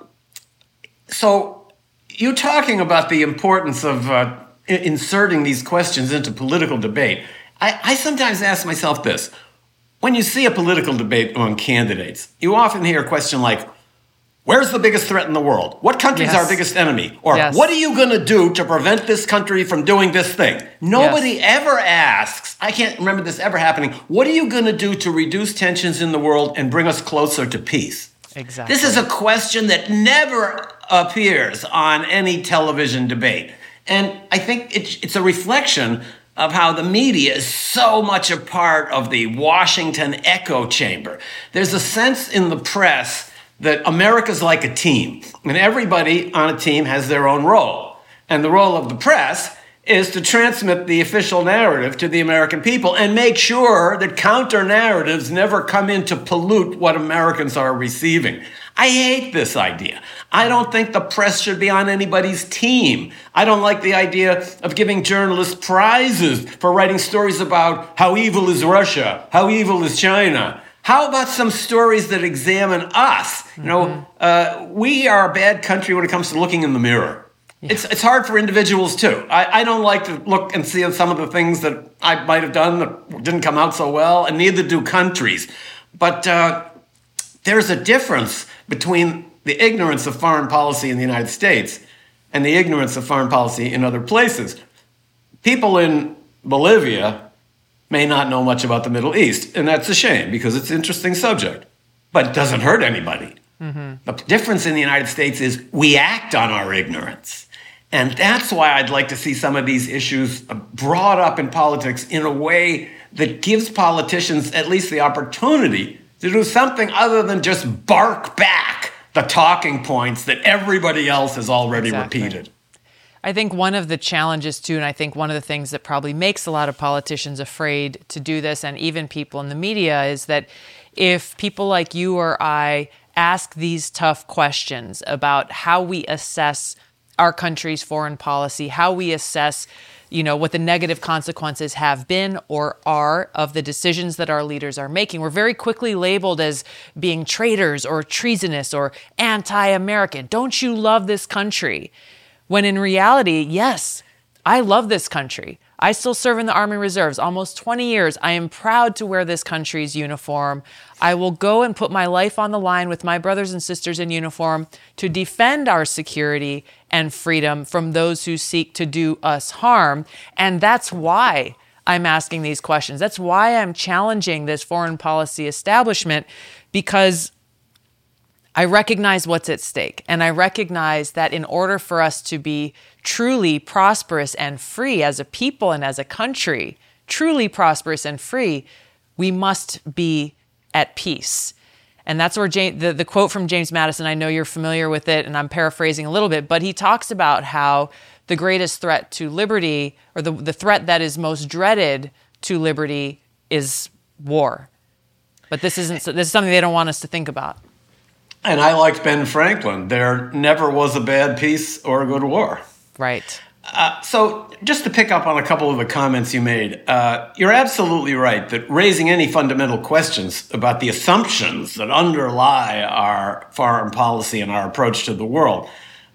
so you talking about the importance of uh, inserting these questions into political debate. I, I sometimes ask myself this. When you see a political debate among candidates, you often hear a question like, where's the biggest threat in the world? What country's Yes. our biggest enemy? Or Yes. what are you going to do to prevent this country from doing this thing? Nobody Yes. ever asks, I can't remember this ever happening, what are you going to do to reduce tensions in the world and bring us closer to peace? Exactly. This is a question that never appears on any television debate. And I think it, it's a reflection of how the media is so much a part of the Washington echo chamber. There's a sense in the press that America's like a team, and everybody on a team has their own role. And the role of the press is to transmit the official narrative to the American people and make sure that counter-narratives never come in to pollute what Americans are receiving. I hate this idea. I don't think the press should be on anybody's team. I don't like the idea of giving journalists prizes for writing stories about how evil is Russia, how evil is China. How about some stories that examine us? Mm-hmm. You know, uh, we are a bad country when it comes to looking in the mirror. Yeah. It's it's hard for individuals, too. I, I don't like to look and see some of the things that I might have done that didn't come out so well, and neither do countries. But uh, there's a difference between the ignorance of foreign policy in the United States and the ignorance of foreign policy in other places. People in Bolivia may not know much about the Middle East, and that's a shame because it's an interesting subject, but it doesn't hurt anybody. Mm-hmm. The difference in the United States is we act on our ignorance. And that's why I'd like to see some of these issues brought up in politics in a way that gives politicians at least the opportunity to do something other than just bark back the talking points that everybody else has already exactly. repeated. I think one of the challenges, too, and I think one of the things that probably makes a lot of politicians afraid to do this, and even people in the media, is that if people like you or I ask these tough questions about how we assess our country's foreign policy, how we assess, you know, what the negative consequences have been or are of the decisions that our leaders are making, we're very quickly labeled as being traitors or treasonous or anti-American. Don't you love this country? When in reality, yes, I love this country. I still serve in the Army Reserves, almost twenty years. I am proud to wear this country's uniform. I will go and put my life on the line with my brothers and sisters in uniform to defend our security and freedom from those who seek to do us harm. And that's why I'm asking these questions. That's why I'm challenging this foreign policy establishment, because I recognize what's at stake. And I recognize that in order for us to be truly prosperous and free as a people and as a country, truly prosperous and free, we must be at peace. And that's where James, the, the quote from James Madison, I know you're familiar with it, and I'm paraphrasing a little bit, but he talks about how the greatest threat to liberty, or the, the threat that is most dreaded to liberty, is war. But this isn't. This is something they don't want us to think about. And I liked Ben Franklin. There never was a bad peace or a good war. Right. Uh, so just to pick up on a couple of the comments you made, uh, you're absolutely right that raising any fundamental questions about the assumptions that underlie our foreign policy and our approach to the world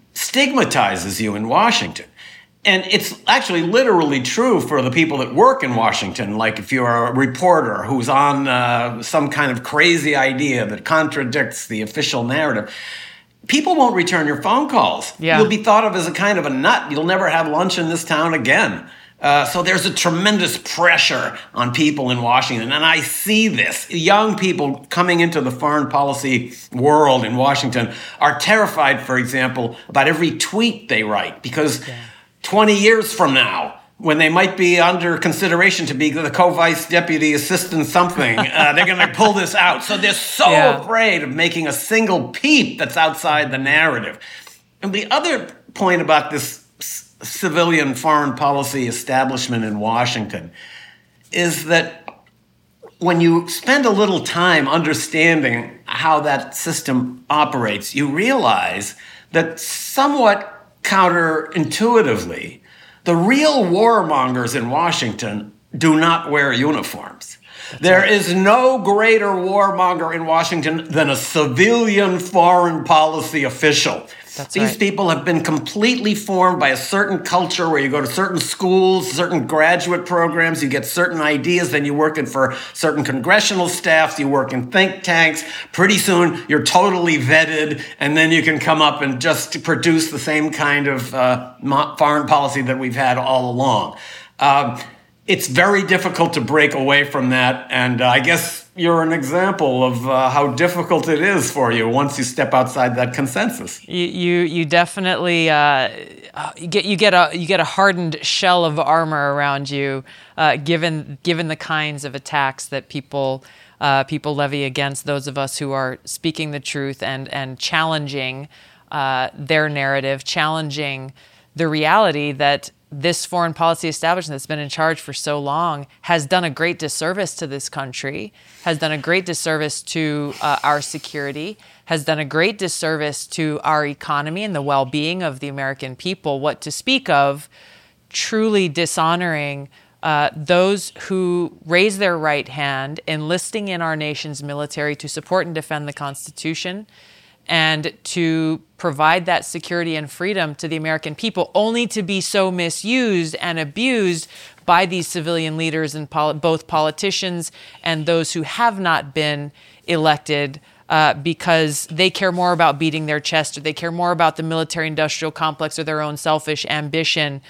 stigmatizes you in Washington. And it's actually literally true for the people that work in Washington. Like if you're a reporter who's on uh, some kind of crazy idea that contradicts the official narrative, people won't return your phone calls. Yeah. You'll be thought of as a kind of a nut. You'll never have lunch in this town again. Uh, so there's a tremendous pressure on people in Washington. And I see this. Young people coming into the foreign policy world in Washington are terrified, for example, about every tweet they write, because yeah. twenty years from now, when they might be under consideration to be the co-vice deputy assistant something, uh, they're going to pull this out. So they're so yeah. afraid of making a single peep that's outside the narrative. And the other point about this c- civilian foreign policy establishment in Washington is that when you spend a little time understanding how that system operates, you realize that somewhat counterintuitively, the real warmongers in Washington do not wear uniforms. That's there right. is no greater warmonger in Washington than a civilian foreign policy official. That's These right. people have been completely formed by a certain culture where you go to certain schools, certain graduate programs, you get certain ideas, then you work in for certain congressional staffs, you work in think tanks. Pretty soon, you're totally vetted, and then you can come up and just produce the same kind of uh, foreign policy that we've had all along. Um, it's very difficult to break away from that, and uh, I guess you're an example of uh, how difficult it is for you once you step outside that consensus. You you, you definitely uh, you get you get a you get a hardened shell of armor around you, uh, given given the kinds of attacks that people uh, people levy against those of us who are speaking the truth and and challenging uh, their narrative, challenging the reality that this foreign policy establishment that's been in charge for so long has done a great disservice to this country, has done a great disservice to uh, our security, has done a great disservice to our economy and the well-being of the American people, what to speak of truly dishonoring uh, those who raise their right hand, enlisting in our nation's military to support and defend the Constitution, and to provide that security and freedom to the American people, only to be so misused and abused by these civilian leaders and pol- both politicians and those who have not been elected uh, because they care more about beating their chest, or they care more about the military-industrial complex or their own selfish ambition,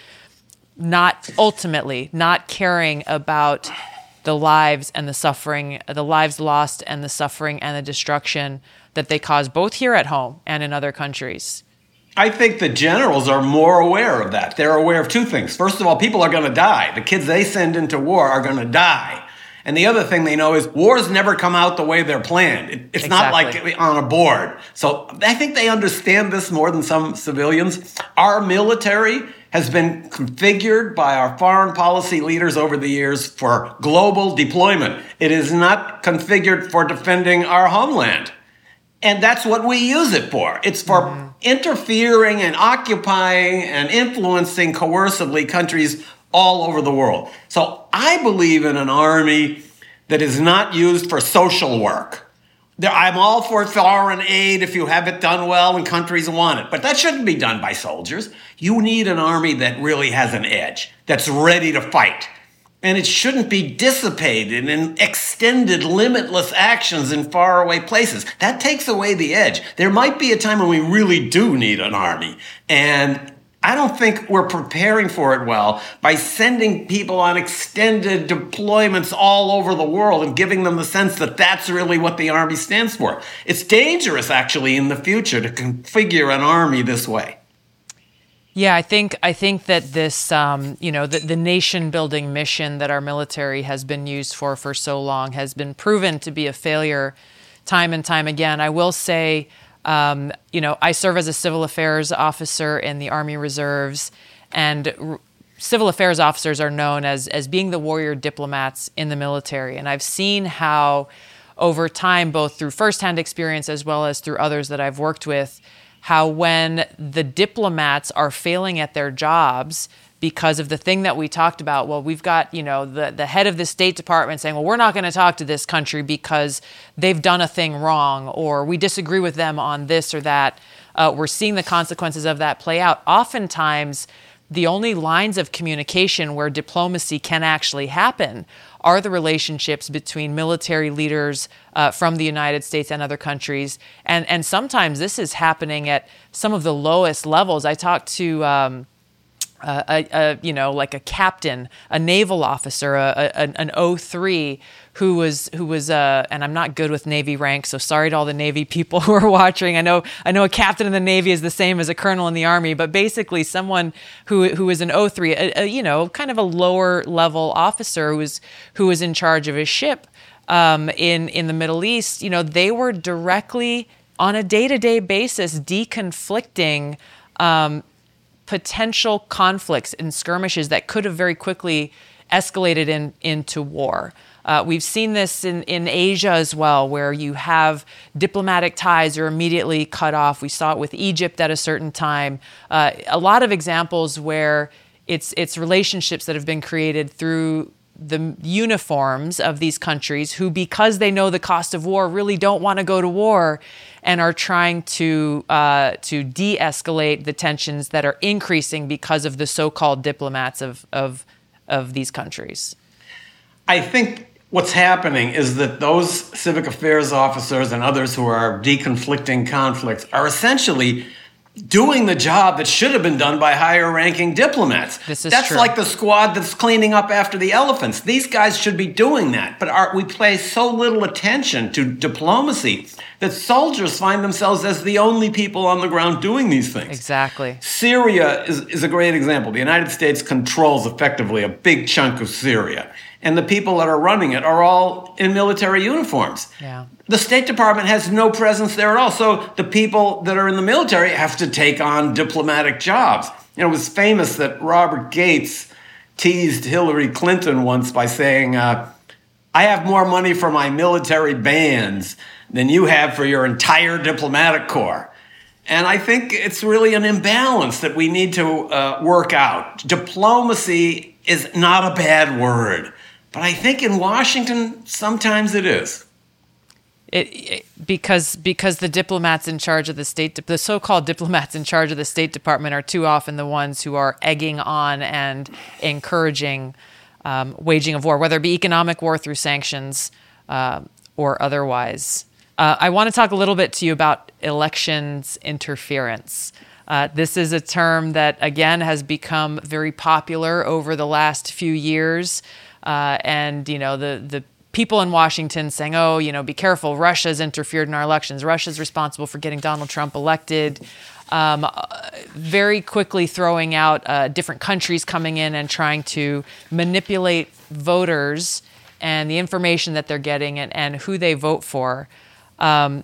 not ultimately, not caring about the lives and the suffering, the lives lost and the suffering and the destruction that they cause both here at home and in other countries. I think the generals are more aware of that. They're aware of two things. First of all, people are going to die. The kids they send into war are going to die. And the other thing they know is wars never come out the way they're planned. It, it's Exactly. not like on a board. So I think they understand this more than some civilians. Our military has been configured by our foreign policy leaders over the years for global deployment. It is not configured for defending our homeland. And that's what we use it for. It's for mm-hmm. interfering and occupying and influencing coercively countries all over the world. So I believe in an army that is not used for social work. I'm all for foreign aid if you have it done well and countries want it. But that shouldn't be done by soldiers. You need an army that really has an edge, that's ready to fight. And it shouldn't be dissipated in extended, limitless actions in faraway places. That takes away the edge. There might be a time when we really do need an army. And I don't think we're preparing for it well by sending people on extended deployments all over the world and giving them the sense that that's really what the Army stands for. It's dangerous, actually, in the future to configure an army this way. Yeah, I think I think that this, um, you know, the, the nation-building mission that our military has been used for for so long has been proven to be a failure time and time again. I will say, Um, you know, I serve as a civil affairs officer in the Army Reserves, and r- civil affairs officers are known as as being the warrior diplomats in the military. And I've seen how over time, both through firsthand experience as well as through others that I've worked with, how when the diplomats are failing at their jobs because of the thing that we talked about, well, we've got, you know, the, the head of the State Department saying, well, we're not going to talk to this country because they've done a thing wrong, or we disagree with them on this or that. Uh, we're seeing the consequences of that play out. Oftentimes, the only lines of communication where diplomacy can actually happen are the relationships between military leaders uh, from the United States and other countries. And, and sometimes this is happening at some of the lowest levels. I talked to... Um, Uh, a, a, you know, like a captain, a naval officer, a, a, an O three who was, who was, uh, and I'm not good with Navy rank, so sorry to all the Navy people who are watching. I know, I know a captain in the Navy is the same as a colonel in the Army, but basically someone who, who is an O three, a, a, you know, kind of a lower level officer who was, who was in charge of a ship, um, in, in the Middle East. You know, they were directly on a day-to-day basis deconflicting, um, potential conflicts and skirmishes that could have very quickly escalated in, into war. Uh, we've seen this in, in Asia as well, where you have diplomatic ties are immediately cut off. We saw it with Egypt at a certain time. Uh, a lot of examples where it's it's relationships that have been created through the uniforms of these countries who, because they know the cost of war, really don't want to go to war and are trying to uh, to de-escalate the tensions that are increasing because of the so-called diplomats of, of, of these countries. I think what's happening is that those civic affairs officers and others who are deconflicting conflicts are essentially doing the job that should have been done by higher-ranking diplomats. This is that's true. Like the squad that's cleaning up after the elephants. These guys should be doing that, but our, we pay so little attention to diplomacy that soldiers find themselves as the only people on the ground doing these things. Exactly. Syria is, is a great example. The United States controls effectively a big chunk of Syria, and the people that are running it are all in military uniforms. Yeah. The State Department has no presence there at all. So the people that are in the military have to take on diplomatic jobs. You know, it was famous that Robert Gates teased Hillary Clinton once by saying, uh, I have more money for my military bands than you have for your entire diplomatic corps. And I think it's really an imbalance that we need to uh, work out. Diplomacy is not a bad word, but I think in Washington, sometimes it is. It, it because because the diplomats in charge of the state, the so-called diplomats in charge of the State Department are too often the ones who are egging on and encouraging um, waging of war, whether it be economic war through sanctions uh, or otherwise. Uh, I want to talk a little bit to you about elections interference. Uh, this is a term that, again, has become very popular over the last few years. Uh, and, you know, the, the people in Washington saying, oh, you know, be careful, Russia's interfered in our elections. Russia's responsible for getting Donald Trump elected. Um, very quickly throwing out uh, different countries coming in and trying to manipulate voters and the information that they're getting and, and who they vote for. Um,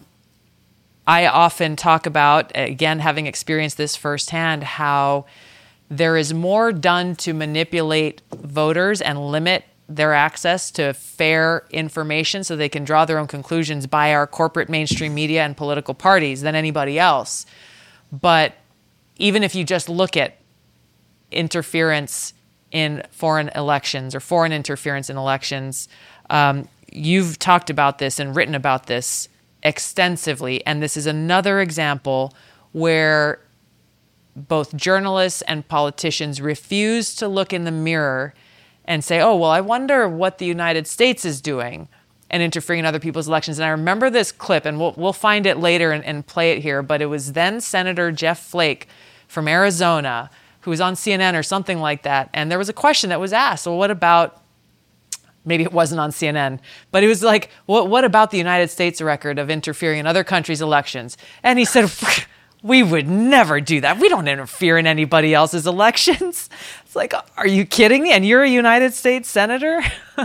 I often talk about, again, having experienced this firsthand, how there is more done to manipulate voters and limit their access to fair information so they can draw their own conclusions by our corporate mainstream media and political parties than anybody else. But even if you just look at interference in foreign elections or foreign interference in elections, um, you've talked about this and written about this extensively. And this is another example where both journalists and politicians refuse to look in the mirror and say, oh, well, I wonder what the United States is doing and interfering in other people's elections. And I remember this clip, and we'll, we'll find it later and, and play it here, but it was then Senator Jeff Flake from Arizona, who was on C N N or something like that. And there was a question that was asked, well, what about, maybe it wasn't on C N N, but it was like, what, what about the United States record of interfering in other countries' elections? And he said, we would never do that. We don't interfere in anybody else's elections. It's like, are you kidding me? And you're a United States senator?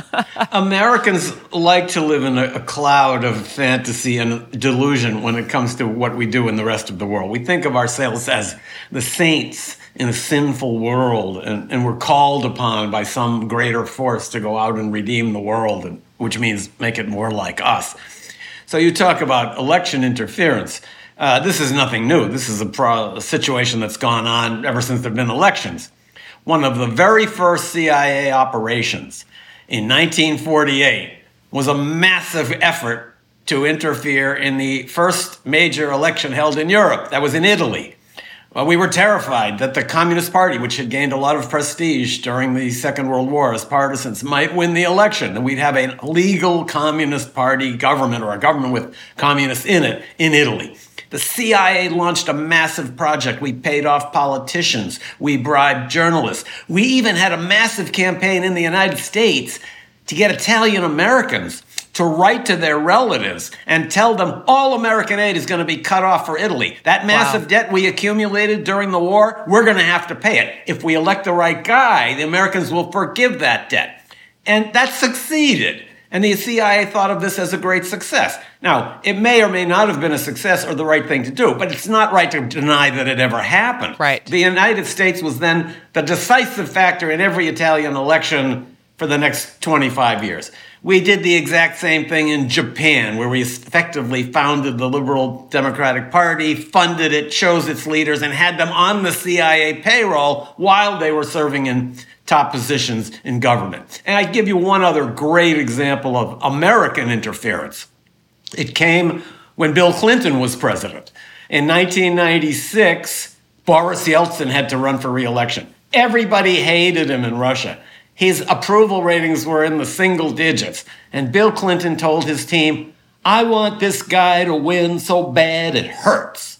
Americans like to live in a, a cloud of fantasy and delusion when it comes to what we do in the rest of the world. We think of ourselves as the saints in a sinful world, and, and we're called upon by some greater force to go out and redeem the world, and, which means make it more like us. So you talk about election interference. Uh, this is nothing new. This is a, pro- a situation that's gone on ever since there have been elections. One of the very first C I A operations in nineteen forty-eight was a massive effort to interfere in the first major election held in Europe. That was in Italy. Well, we were terrified that the Communist Party, which had gained a lot of prestige during the Second World War as partisans, might win the election, and we'd have a legal Communist Party government or a government with communists in it in Italy. The C I A launched a massive project. We paid off politicians. We bribed journalists. We even had a massive campaign in the United States to get Italian Americans to write to their relatives and tell them all American aid is going to be cut off for Italy. That massive wow. debt we accumulated during the war, we're going to have to pay it. If we elect the right guy, the Americans will forgive that debt. And that succeeded. And the C I A thought of this as a great success. Now, it may or may not have been a success or the right thing to do, but it's not right to deny that it ever happened. Right. The United States was then the decisive factor in every Italian election for the next twenty-five years. We did the exact same thing in Japan, where we effectively founded the Liberal Democratic Party, funded it, chose its leaders, and had them on the C I A payroll while they were serving in top positions in government. And I give you one other great example of American interference. It came when Bill Clinton was president. In nineteen ninety-six, Boris Yeltsin had to run for re-election. Everybody hated him in Russia. His approval ratings were in the single digits. And Bill Clinton told his team, I want this guy to win so bad it hurts.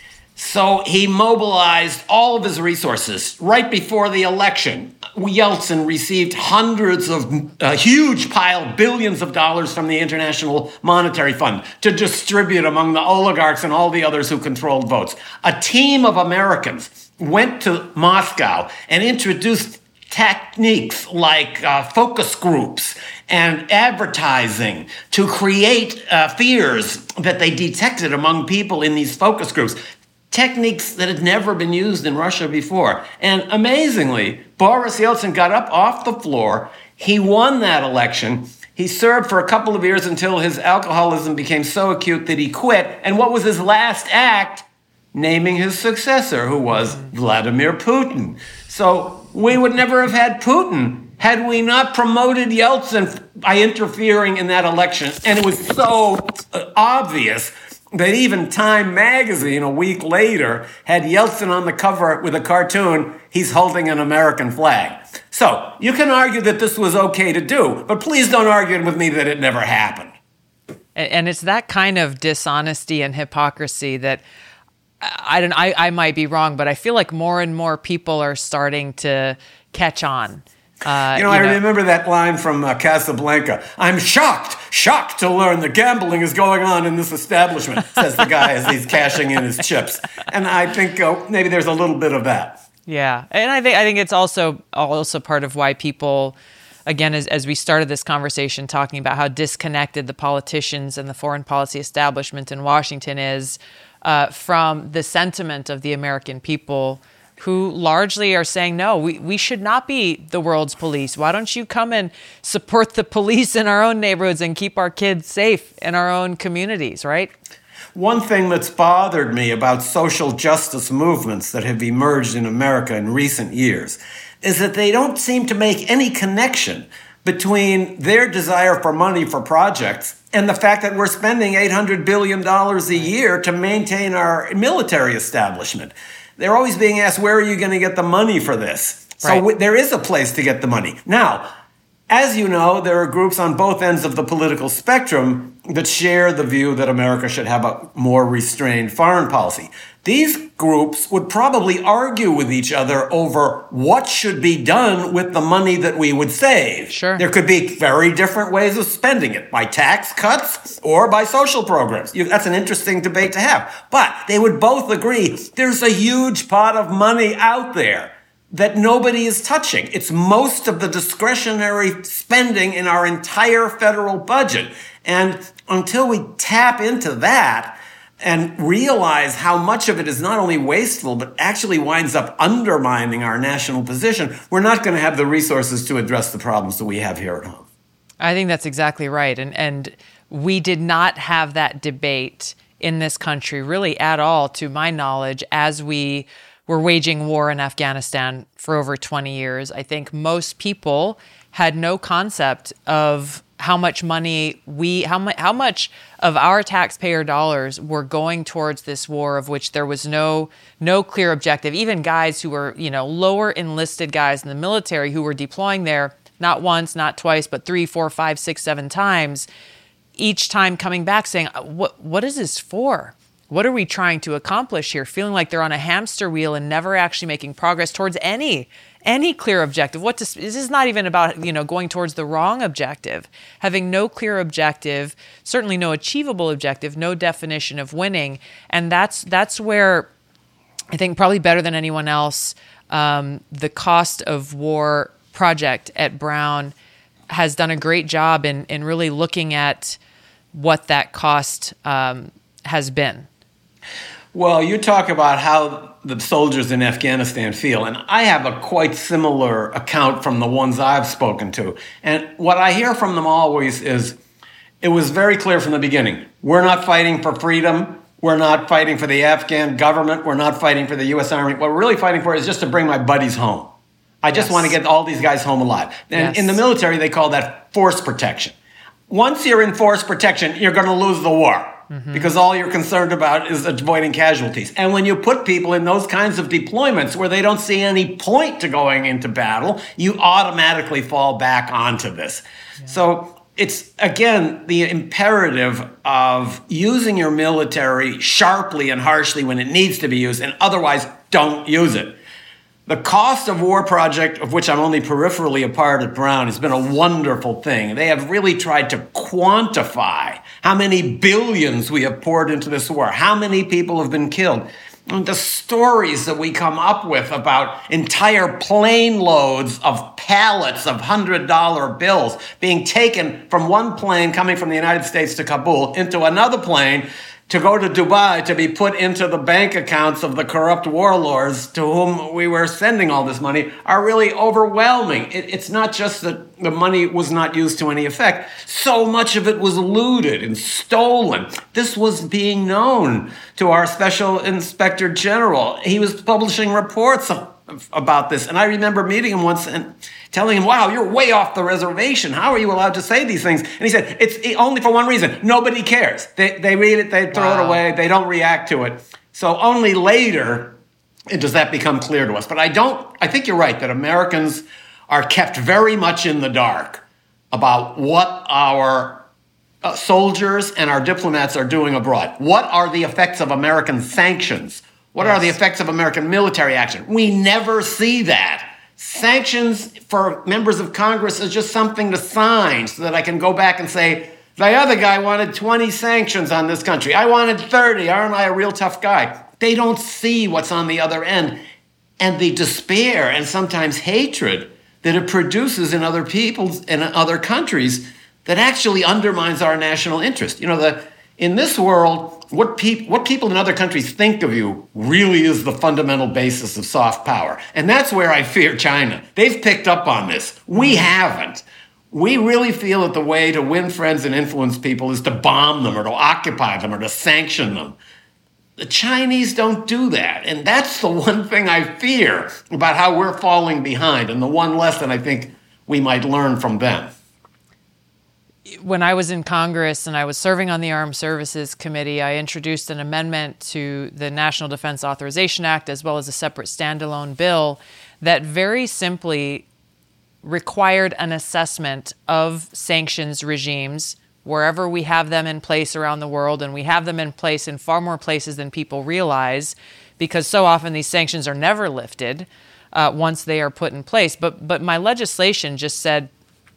So he mobilized all of his resources right before the election. Yeltsin received hundreds of, a huge pile, billions of dollars from the International Monetary Fund to distribute among the oligarchs and all the others who controlled votes. A team of Americans went to Moscow and introduced techniques like uh, focus groups and advertising to create uh, fears that they detected among people in these focus groups. techniques that had never been used in Russia before. And amazingly, Boris Yeltsin got up off the floor. He won that election. He served for a couple of years until his alcoholism became so acute that he quit. And what was his last act? Naming his successor, who was Vladimir Putin. So we would never have had Putin had we not promoted Yeltsin by interfering in that election. And it was so obvious that even Time magazine a week later had Yeltsin on the cover with a cartoon, he's holding an American flag. So you can argue that this was okay to do, but please don't argue with me that it never happened. And it's that kind of dishonesty and hypocrisy that I don't I, I might be wrong, but I feel like more and more people are starting to catch on. Uh, you know, you I know, remember that line from uh, Casablanca. I'm shocked, shocked to learn that gambling is going on in this establishment, says the guy as he's cashing in his chips. And I think uh, maybe there's a little bit of that. Yeah, and I think I think it's also also part of why people, again, as as we started this conversation talking about how disconnected the politicians and the foreign policy establishment in Washington is uh, from the sentiment of the American people, who largely are saying, no, we, we should not be the world's police. Why don't you come and support the police in our own neighborhoods and keep our kids safe in our own communities, right? One thing that's bothered me about social justice movements that have emerged in America in recent years is that they don't seem to make any connection between their desire for money for projects and the fact that we're spending eight hundred billion dollars a year to maintain our military establishment. They're always being asked, where are you going to get the money for this? Right. So w- there is a place to get the money. Now, as you know, there are groups on both ends of the political spectrum that share the view that America should have a more restrained foreign policy. These groups would probably argue with each other over what should be done with the money that we would save. Sure. There could be very different ways of spending it, by tax cuts or by social programs. You, that's an interesting debate to have. But they would both agree there's a huge pot of money out there that nobody is touching. It's most of the discretionary spending in our entire federal budget. And until we tap into that and realize how much of it is not only wasteful, but actually winds up undermining our national position, we're not going to have the resources to address the problems that we have here at home. I think that's exactly right. And and we did not have that debate in this country really at all, to my knowledge, as we were waging war in Afghanistan for over twenty years. I think most people had no concept of how much money we, how much, how much of our taxpayer dollars were going towards this war, of which there was no, no clear objective. Even guys who were, you know, lower enlisted guys in the military who were deploying there, not once, not twice, but three, four, five, six, seven times, each time coming back saying, what, what is this for? What are we trying to accomplish here? Feeling like they're on a hamster wheel and never actually making progress towards any any clear objective. What to, this is not even about, you know, going towards the wrong objective. Having no clear objective, certainly no achievable objective, no definition of winning, and that's that's where I think probably better than anyone else, um, the Cost of War project at Brown has done a great job in in really looking at what that cost um, has been. Well, you talk about how the soldiers in Afghanistan feel, and I have a quite similar account from the ones I've spoken to. And what I hear from them always is, it was very clear from the beginning, we're not fighting for freedom, we're not fighting for the Afghan government, we're not fighting for the U S Army. What we're really fighting for is just to bring my buddies home. I just yes. want to get all these guys home alive. And yes. in the military, they call that force protection. Once you're in force protection, you're going to lose the war. Mm-hmm. Because all you're concerned about is avoiding casualties. And when you put people in those kinds of deployments where they don't see any point to going into battle, you automatically fall back onto this. Yeah. So it's, again, the imperative of using your military sharply and harshly when it needs to be used, and otherwise don't use it. The Cost of War project, of which I'm only peripherally a part at Brown, has been a wonderful thing. They have really tried to quantify how many billions we have poured into this war, how many people have been killed. And the stories that we come up with about entire plane loads of pallets of one hundred dollar bills being taken from one plane coming from the United States to Kabul into another plane to go to Dubai to be put into the bank accounts of the corrupt warlords to whom we were sending all this money are really overwhelming. It, it's not just that the money was not used to any effect. So much of it was looted and stolen. This was being known to our special inspector general. He was publishing reports of, of, about this. And I remember meeting him once and telling him, wow, you're way off the reservation. How are you allowed to say these things? And he said, it's only for one reason. Nobody cares. They, they read it, they throw wow. it away, they don't react to it. So only later does that become clear to us. But I don't, I think you're right that Americans are kept very much in the dark about what our uh, soldiers and our diplomats are doing abroad. What are the effects of American sanctions? What yes. are the effects of American military action? We never see that. Sanctions for members of Congress is just something to sign so that I can go back and say, the other guy wanted twenty sanctions on this country. I wanted thirty. Aren't I a real tough guy? They don't see what's on the other end and the despair and sometimes hatred that it produces in other people's and other countries that actually undermines our national interest. You know, the in this world, what, peop- what people in other countries think of you really is the fundamental basis of soft power. And that's where I fear China. They've picked up on this. We haven't. We really feel that the way to win friends and influence people is to bomb them or to occupy them or to sanction them. The Chinese don't do that. And that's the one thing I fear about how we're falling behind and the one lesson I think we might learn from them. When I was in Congress and I was serving on the Armed Services Committee, I introduced an amendment to the National Defense Authorization Act as well as a separate standalone bill that very simply required an assessment of sanctions regimes wherever we have them in place around the world, and we have them in place in far more places than people realize, because so often these sanctions are never lifted uh, once they are put in place. But but my legislation just said,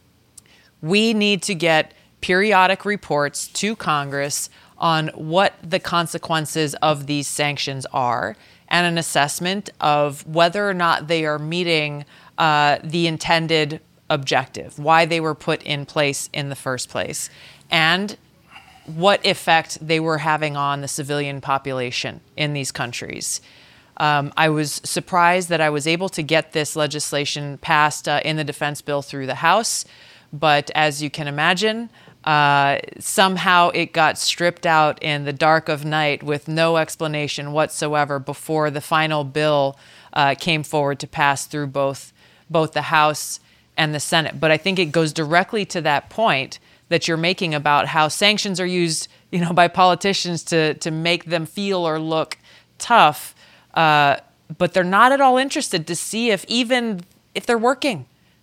we need to get periodic reports to Congress on what the consequences of these sanctions are and an assessment of whether or not they are meeting uh, the intended objective, why they were put in place in the first place, and what effect they were having on the civilian population in these countries. Um, I was surprised that I was able to get this legislation passed uh, in the defense bill through the House. But as you can imagine, uh, somehow it got stripped out in the dark of night with no explanation whatsoever before the final bill uh, came forward to pass through both both the House and the Senate. But I think it goes directly to that point that you're making about how sanctions are used, you know, by politicians to to make them feel or look tough, uh, but they're not at all interested to see if even if they're working,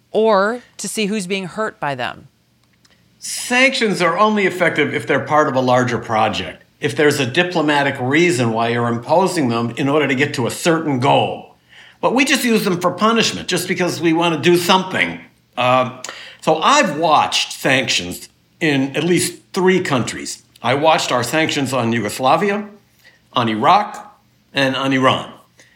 or to see who's being hurt by them. Sanctions are only effective if they're part of a larger project, if there's a diplomatic reason why you're imposing them in order to get to a certain goal. But we just use them for punishment, just because we want to do something. Uh, so I've watched sanctions in at least three countries. I watched our sanctions on Yugoslavia, on Iraq, and on Iran.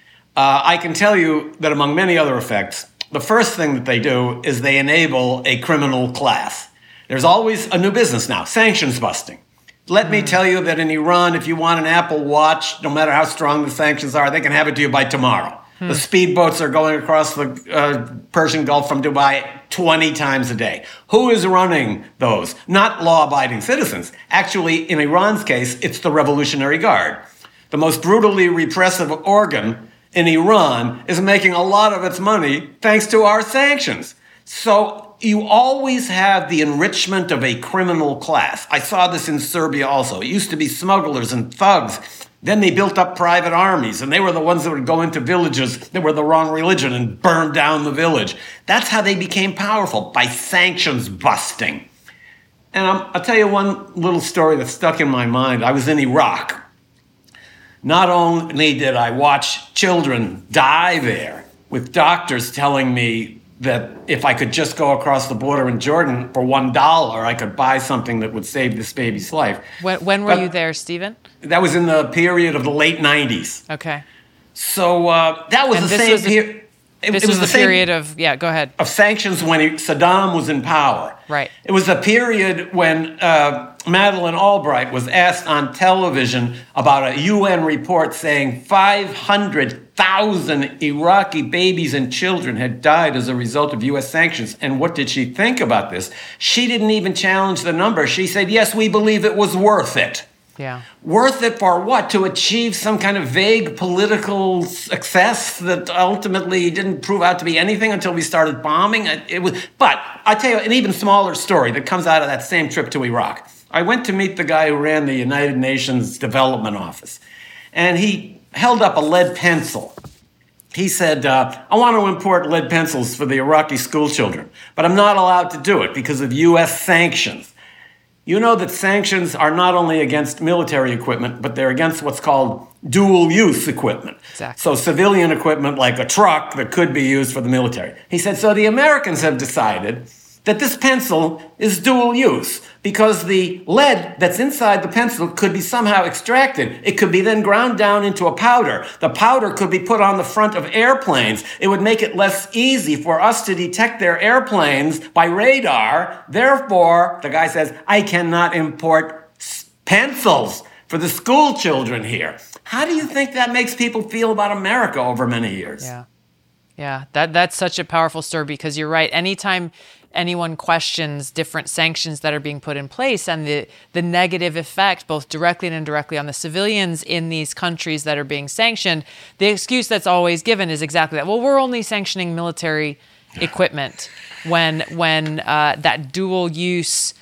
Uh, I can tell you that among many other effects, the first thing that they do is they enable a criminal class. There's always a new business now, sanctions busting. Let mm. me tell you that in Iran, if you want an Apple Watch, no matter how strong the sanctions are, they can have it to you by tomorrow. Mm. The speedboats are going across the uh, Persian Gulf from Dubai twenty times a day. Who is running those? Not law-abiding citizens. Actually, in Iran's case, it's the Revolutionary Guard. The most brutally repressive organ in Iran is making a lot of its money thanks to our sanctions. So you always have the enrichment of a criminal class. I saw this in Serbia also. It used to be smugglers and thugs. Then they built up private armies, and they were the ones that would go into villages that were the wrong religion and burn down the village. That's how they became powerful, by sanctions busting. And I'm, I'll tell you one little story that stuck in my mind. I was in Iraq. Not only did I watch children die there, with doctors telling me that if I could just go across the border in Jordan for one dollar, I could buy something that would save this baby's life. When, when were but you there, Stephen? That was in the period of the late nineties. Okay. So uh, that was and the this same was a, period. It, this it was, was the, the period of, yeah, go ahead. Of sanctions when he, Saddam was in power. Right. It was a period when uh, Madeleine Albright was asked on television about a U N report saying five hundred thousand Iraqi babies and children had died as a result of U S sanctions. And what did she think about this? She didn't even challenge the number. She said, yes, we believe it was worth it. Yeah. Worth it for what? To achieve some kind of vague political success that ultimately didn't prove out to be anything until we started bombing? It was, but I'll tell you an even smaller story that comes out of that same trip to Iraq. I went to meet the guy who ran the United Nations Development Office, and he held up a lead pencil. He said, uh, I want to import lead pencils for the Iraqi school children, but I'm not allowed to do it because of U S sanctions. You know that sanctions are not only against military equipment, but they're against what's called dual-use equipment. Exactly. So civilian equipment like a truck that could be used for the military. He said, so the Americans have decided that this pencil is dual use because the lead that's inside the pencil could be somehow extracted. It could be then ground down into a powder. The powder could be put on the front of airplanes. It would make it less easy for us to detect their airplanes by radar. Therefore, the guy says, I cannot import pencils for the school children here. How do you think that makes people feel about America over many years? Yeah. Yeah, that that's such a powerful story because you're right. Anytime anyone questions different sanctions that are being put in place and the, the negative effect, both directly and indirectly, on the civilians in these countries that are being sanctioned, the excuse that's always given is exactly that. Well, we're only sanctioning military equipment when when uh, that dual use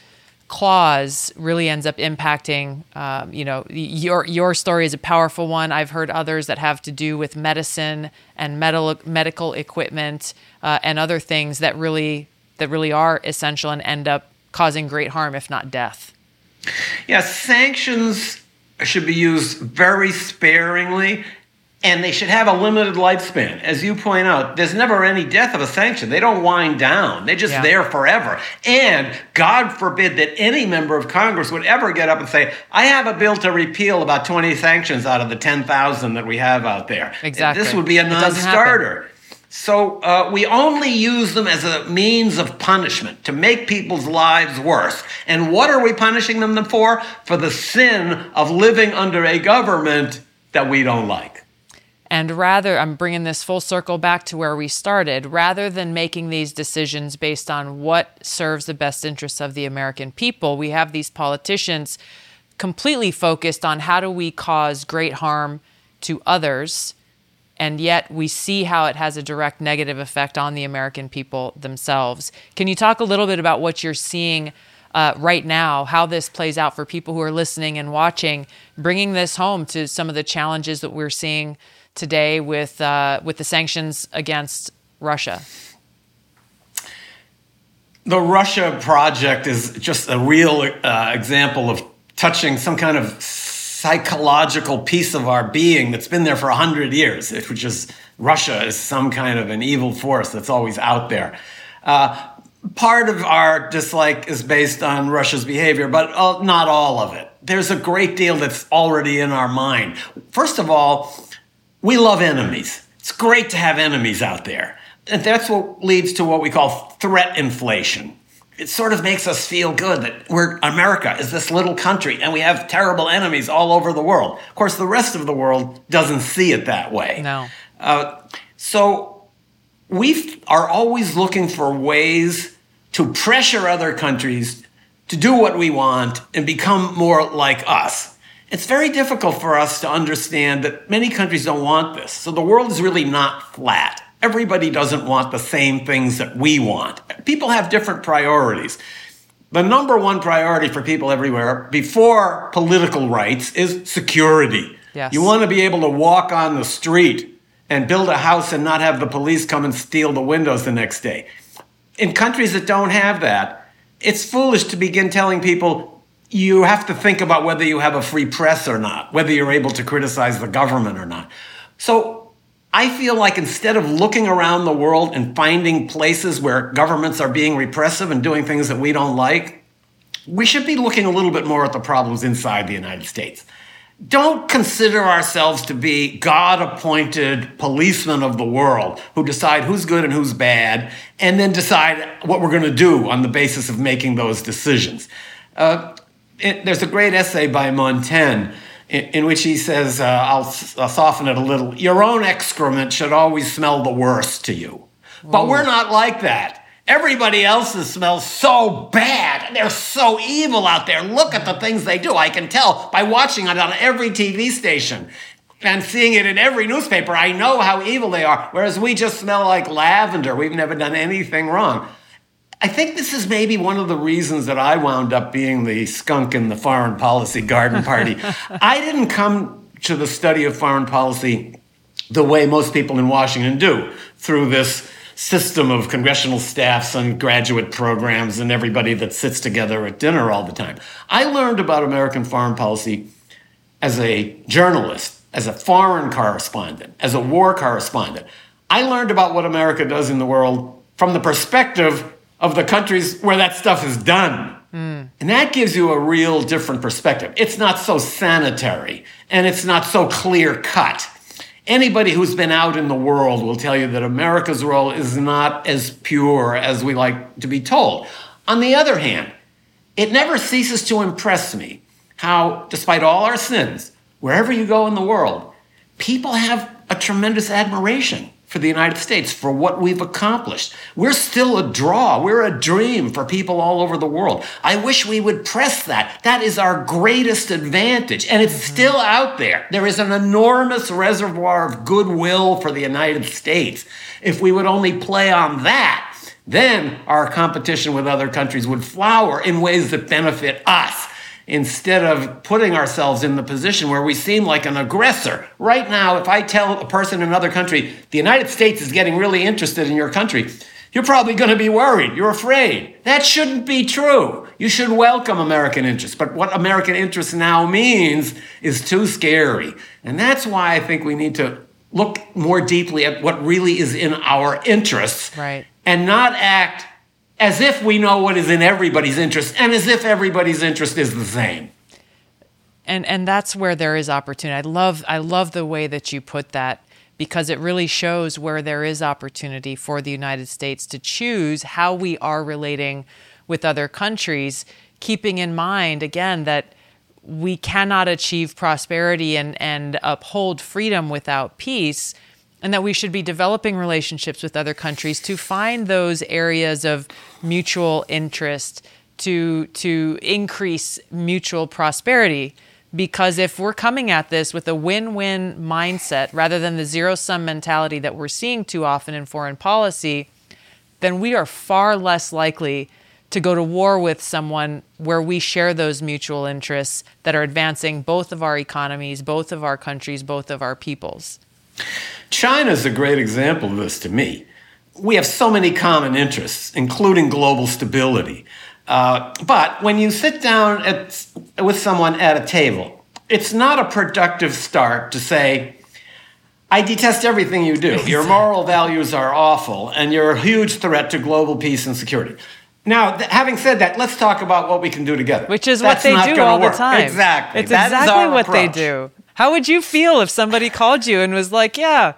clause really ends up impacting, um, you know, your your story is a powerful one. I've heard others that have to do with medicine and medical medical equipment uh, and other things that really that really are essential and end up causing great harm, if not death. Yeah, sanctions should be used very sparingly, and they should have a limited lifespan. As you point out, there's never any death of a sanction. They don't wind down. They're just Yeah. there forever. And God forbid that any member of Congress would ever get up and say, I have a bill to repeal about twenty sanctions out of the ten thousand that we have out there. Exactly. This would be a It doesn't non-starter. So uh, we only use them as a means of punishment to make people's lives worse. And what are we punishing them for? For the sin of living under a government that we don't like. And rather, I'm bringing this full circle back to where we started, rather than making these decisions based on what serves the best interests of the American people, we have these politicians completely focused on how do we cause great harm to others, and yet we see how it has a direct negative effect on the American people themselves. Can you talk a little bit about what you're seeing uh, right now, how this plays out for people who are listening and watching, bringing this home to some of the challenges that we're seeing today with uh, with the sanctions against Russia? The Russia project is just a real uh, example of touching some kind of psychological piece of our being that's been there for a hundred years, which is Russia is some kind of an evil force that's always out there. Uh, part of our dislike is based on Russia's behavior, but uh, not all of it. There's a great deal that's already in our mind. First of all, we love enemies. It's great to have enemies out there. And that's what leads to what we call threat inflation. It sort of makes us feel good that we're America is this little country and we have terrible enemies all over the world. Of course, the rest of the world doesn't see it that way. No. Uh, so we are always looking for ways to pressure other countries to do what we want and become more like us. It's very difficult for us to understand that many countries don't want this. So the world is really not flat. Everybody doesn't want the same things that we want. People have different priorities. The number one priority for people everywhere before political rights is security. Yes. You want to be able to walk on the street and build a house and not have the police come and steal the windows the next day. In countries that don't have that, it's foolish to begin telling people you have to think about whether you have a free press or not, whether you're able to criticize the government or not. So I feel like instead of looking around the world and finding places where governments are being repressive and doing things that we don't like, we should be looking a little bit more at the problems inside the United States. don't consider ourselves to be God-appointed policemen of the world who decide who's good and who's bad, and then decide what we're going to do on the basis of making those decisions. Uh, it, there's a great essay by Montaigne in, in which he says, uh, I'll, I'll soften it a little, your own excrement should always smell the worst to you. Whoa. But we're not like that. Everybody else's smells so bad. They're so evil out there. Look at the things they do. I can tell by watching it on every T V station and seeing it in every newspaper. I know how evil they are, whereas we just smell like lavender. We've never done anything wrong. I think this is maybe one of the reasons that I wound up being the skunk in the foreign policy garden party. I didn't come to the study of foreign policy the way most people in Washington do, through this system of congressional staffs and graduate programs and everybody that sits together at dinner all the time. I learned about American foreign policy as a journalist, as a foreign correspondent, as a war correspondent. I learned about what America does in the world from the perspective of the countries where that stuff is done. Mm. And that gives you a real different perspective. It's not so sanitary, and it's not so clear-cut. Anybody who's been out in the world will tell you that America's role is not as pure as we like to be told. On the other hand, it never ceases to impress me how, despite all our sins, wherever you go in the world, people have a tremendous admiration for the United States, for what we've accomplished. We're still a draw. We're a dream for people all over the world. I wish we would press that. That is our greatest advantage, and it's mm-hmm. still out there. There is an enormous reservoir of goodwill for the United States. If we would only play on that, then our competition with other countries would flower in ways that benefit us, instead of putting ourselves in the position where we seem like an aggressor. Right now, if I tell a person in another country, the United States is getting really interested in your country, you're probably going to be worried. You're afraid. That shouldn't be true. You should welcome American interests. But what American interest now means is too scary. And that's why I think we need to look more deeply at what really is in our interests, right, and not act as if we know what is in everybody's interest, and as if everybody's interest is the same. And and that's where there is opportunity. I love I love the way that you put that, because it really shows where there is opportunity for the United States to choose how we are relating with other countries, keeping in mind, again, that we cannot achieve prosperity and, and uphold freedom without peace, and that we should be developing relationships with other countries to find those areas of mutual interest to to increase mutual prosperity. Because if we're coming at this with a win-win mindset rather than the zero-sum mentality that we're seeing too often in foreign policy, then we are far less likely to go to war with someone where we share those mutual interests that are advancing both of our economies, both of our countries, both of our peoples. China's a great example of this to me. We have so many common interests, including global stability. Uh, but when you sit down at, with someone at a table, it's not a productive start to say, I detest everything you do. Your moral values are awful, and you're a huge threat to global peace and security. Now, th- having said that, let's talk about what we can do together. Which is That's what they do all work. the time. Exactly. It's that exactly what approach. they do. How would you feel if somebody called you and was like, yeah,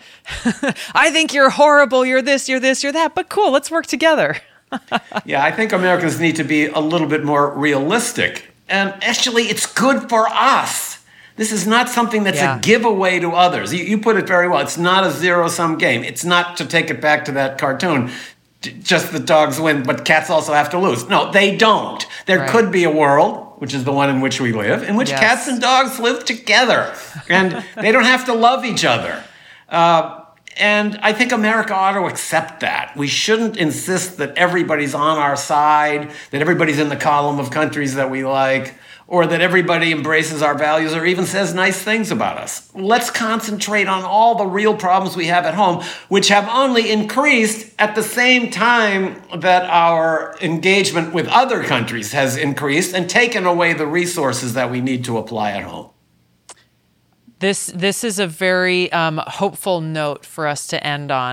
I think you're horrible, you're this, you're this, you're that, but cool, let's work together. Yeah, I think Americans need to be a little bit more realistic. And actually, it's good for us. This is not something that's yeah. a giveaway to others. You, you put it very well. It's not a zero-sum game. It's not, to take it back to that cartoon, just the dogs win, but cats also have to lose. No, they don't. There right. could be a world, which is the one in which we live, in which yes. cats and dogs live together. And they don't have to love each other. Uh, and I think America ought to accept that. We shouldn't insist that everybody's on our side, that everybody's in the column of countries that we like, or that everybody embraces our values or even says nice things about us. Let's concentrate on all the real problems we have at home, which have only increased at the same time that our engagement with other countries has increased and taken away the resources that we need to apply at home. This this is a very um, hopeful note for us to end on.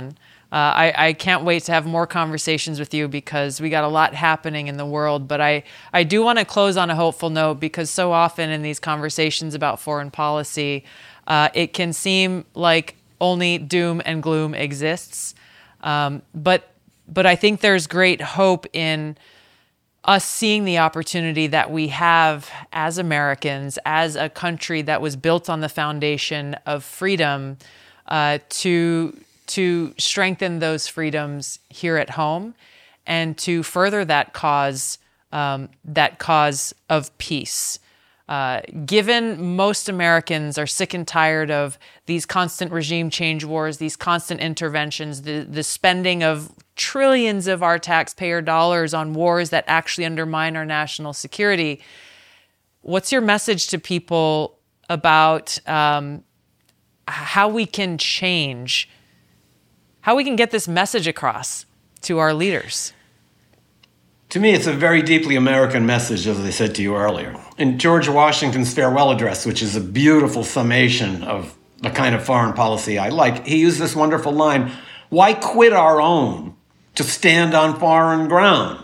Uh, I, I can't wait to have more conversations with you because we got a lot happening in the world. But I, I do want to close on a hopeful note because so often in these conversations about foreign policy, uh, it can seem like only doom and gloom exists. Um, but but I think there's great hope in us seeing the opportunity that we have as Americans, as a country that was built on the foundation of freedom, uh, to to strengthen those freedoms here at home and to further that cause, um, that cause of peace. Uh, given most Americans are sick and tired of these constant regime change wars, these constant interventions, the, the spending of trillions of our taxpayer dollars on wars that actually undermine our national security, what's your message to people about um, how we can change, how we can get this message across to our leaders? To me, it's a very deeply American message, as I said to you earlier. In George Washington's farewell address, which is a beautiful summation of the kind of foreign policy I like, he used this wonderful line, "Why quit our own to stand on foreign ground?"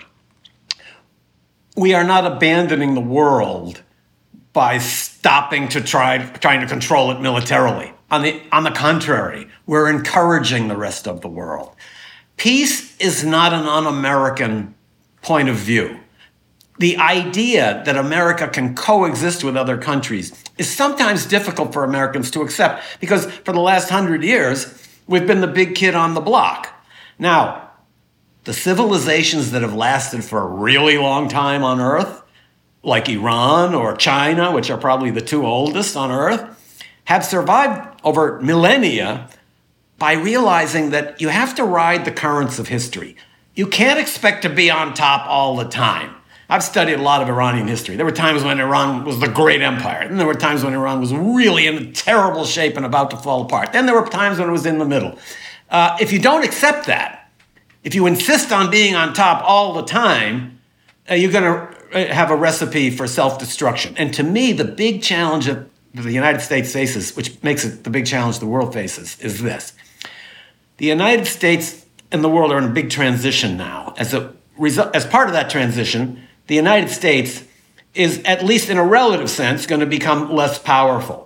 We are not abandoning the world by stopping to try trying to control it militarily. On the, on the contrary, we're encouraging the rest of the world. Peace is not an un-American point of view. The idea that America can coexist with other countries is sometimes difficult for Americans to accept because for the last hundred years, we've been the big kid on the block. Now, the civilizations that have lasted for a really long time on Earth, like Iran or China, which are probably the two oldest on Earth, have survived over millennia by realizing that you have to ride the currents of history. You can't expect to be on top all the time. I've studied a lot of Iranian history. There were times when Iran was the great empire. And there were times when Iran was really in terrible shape and about to fall apart. Then there were times when it was in the middle. Uh, if you don't accept that, if you insist on being on top all the time, uh, you're going to have a recipe for self-destruction. And to me, the big challenge that the United States faces, which makes it the big challenge the world faces, is this. The United States and the world are in a big transition now. As a result, as part of that transition, the United States is, at least in a relative sense, going to become less powerful.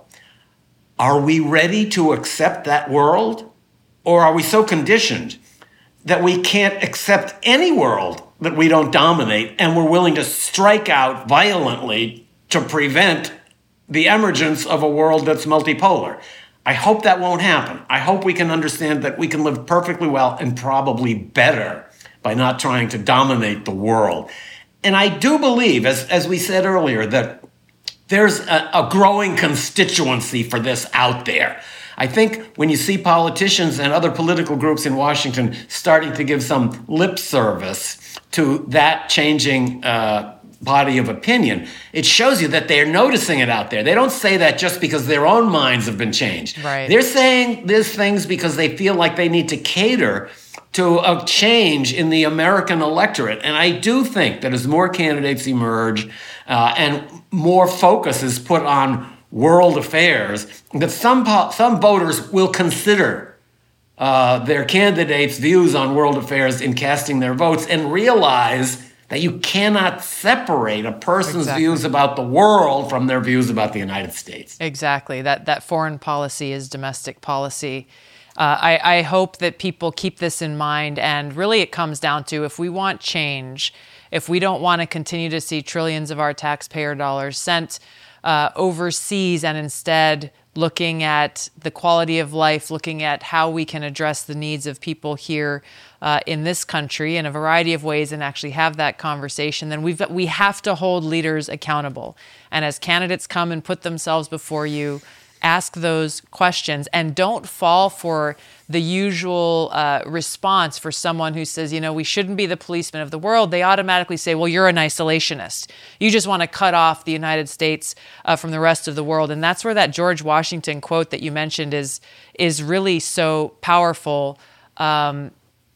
Are we ready to accept that world? Or are we so conditioned that we can't accept any world that we don't dominate and we're willing to strike out violently to prevent the emergence of a world that's multipolar? I hope that won't happen. I hope we can understand that we can live perfectly well and probably better by not trying to dominate the world. And I do believe, as, as we said earlier, that there's a, a growing constituency for this out there. I think when you see politicians and other political groups in Washington starting to give some lip service to that changing uh, body of opinion, it shows you that they're noticing it out there. They don't say that just because their own minds have been changed. Right. They're saying these things because they feel like they need to cater to a change in the American electorate. And I do think that as more candidates emerge uh, and more focus is put on world affairs, that some po- some voters will consider uh, their candidates' views on world affairs in casting their votes and realize that you cannot separate a person's exactly. views about the world from their views about the United States. Exactly. That that foreign policy is domestic policy. Uh, I, I hope that people keep this in mind. And really it comes down to, if we want change, if we don't want to continue to see trillions of our taxpayer dollars sent uh, overseas and instead looking at the quality of life, looking at how we can address the needs of people here uh, in this country in a variety of ways and actually have that conversation, then we've we have to hold leaders accountable. And as candidates come and put themselves before you, ask those questions and don't fall for the usual uh, response for someone who says, you know, we shouldn't be the policeman of the world. They automatically say, well, you're an isolationist. You just want to cut off the United States uh, from the rest of the world. And that's where that George Washington quote that you mentioned is is really so powerful. Um,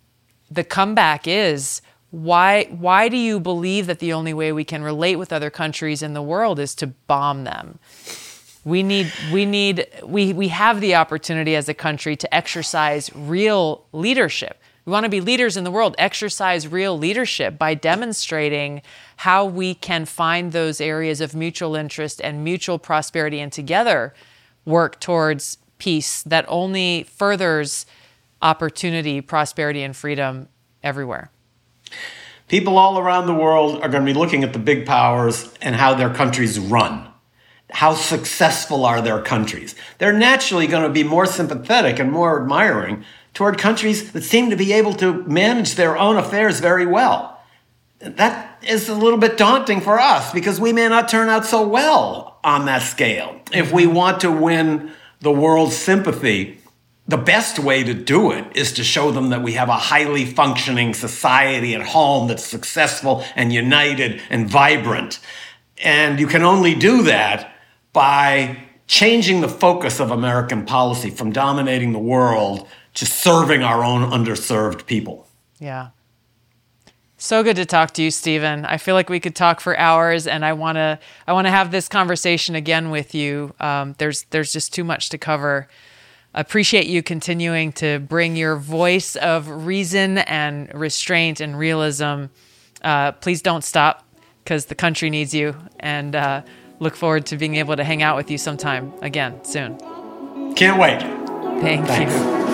the comeback is, why why do you believe that the only way we can relate with other countries in the world is to bomb them? We need, we need, we, we have the opportunity as a country to exercise real leadership. We want to be leaders in the world, exercise real leadership by demonstrating how we can find those areas of mutual interest and mutual prosperity, and together work towards peace that only furthers opportunity, prosperity, and freedom everywhere. People all around the world are going to be looking at the big powers and how their countries run. How successful are their countries? They're naturally going to be more sympathetic and more admiring toward countries that seem to be able to manage their own affairs very well. That is a little bit daunting for us because we may not turn out so well on that scale. If we want to win the world's sympathy, the best way to do it is to show them that we have a highly functioning society at home that's successful and united and vibrant. And you can only do that by changing the focus of American policy from dominating the world to serving our own underserved people. Yeah. So good to talk to you, Stephen. I feel like we could talk for hours, and I want to I want to have this conversation again with you. Um, there's there's just too much to cover. I appreciate you continuing to bring your voice of reason and restraint and realism. Uh, please don't stop, because the country needs you, and uh, look forward to being able to hang out with you sometime again soon. Can't wait. Thank Thanks. you.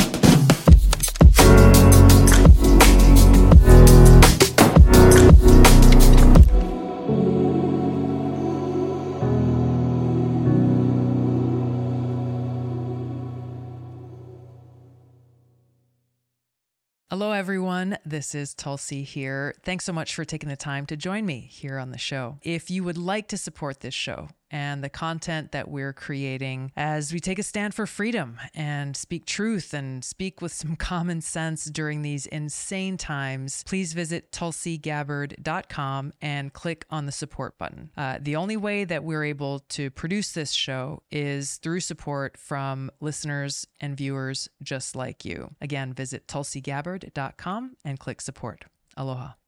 Hello, everyone. This is Tulsi here. Thanks so much for taking the time to join me here on the show. If you would like to support this show and the content that we're creating as we take a stand for freedom and speak truth and speak with some common sense during these insane times, please visit tulsi gabbard dot com and click on the support button. Uh, the only way that we're able to produce this show is through support from listeners and viewers just like you. Again, visit tulsi gabbard dot com and click support. Aloha.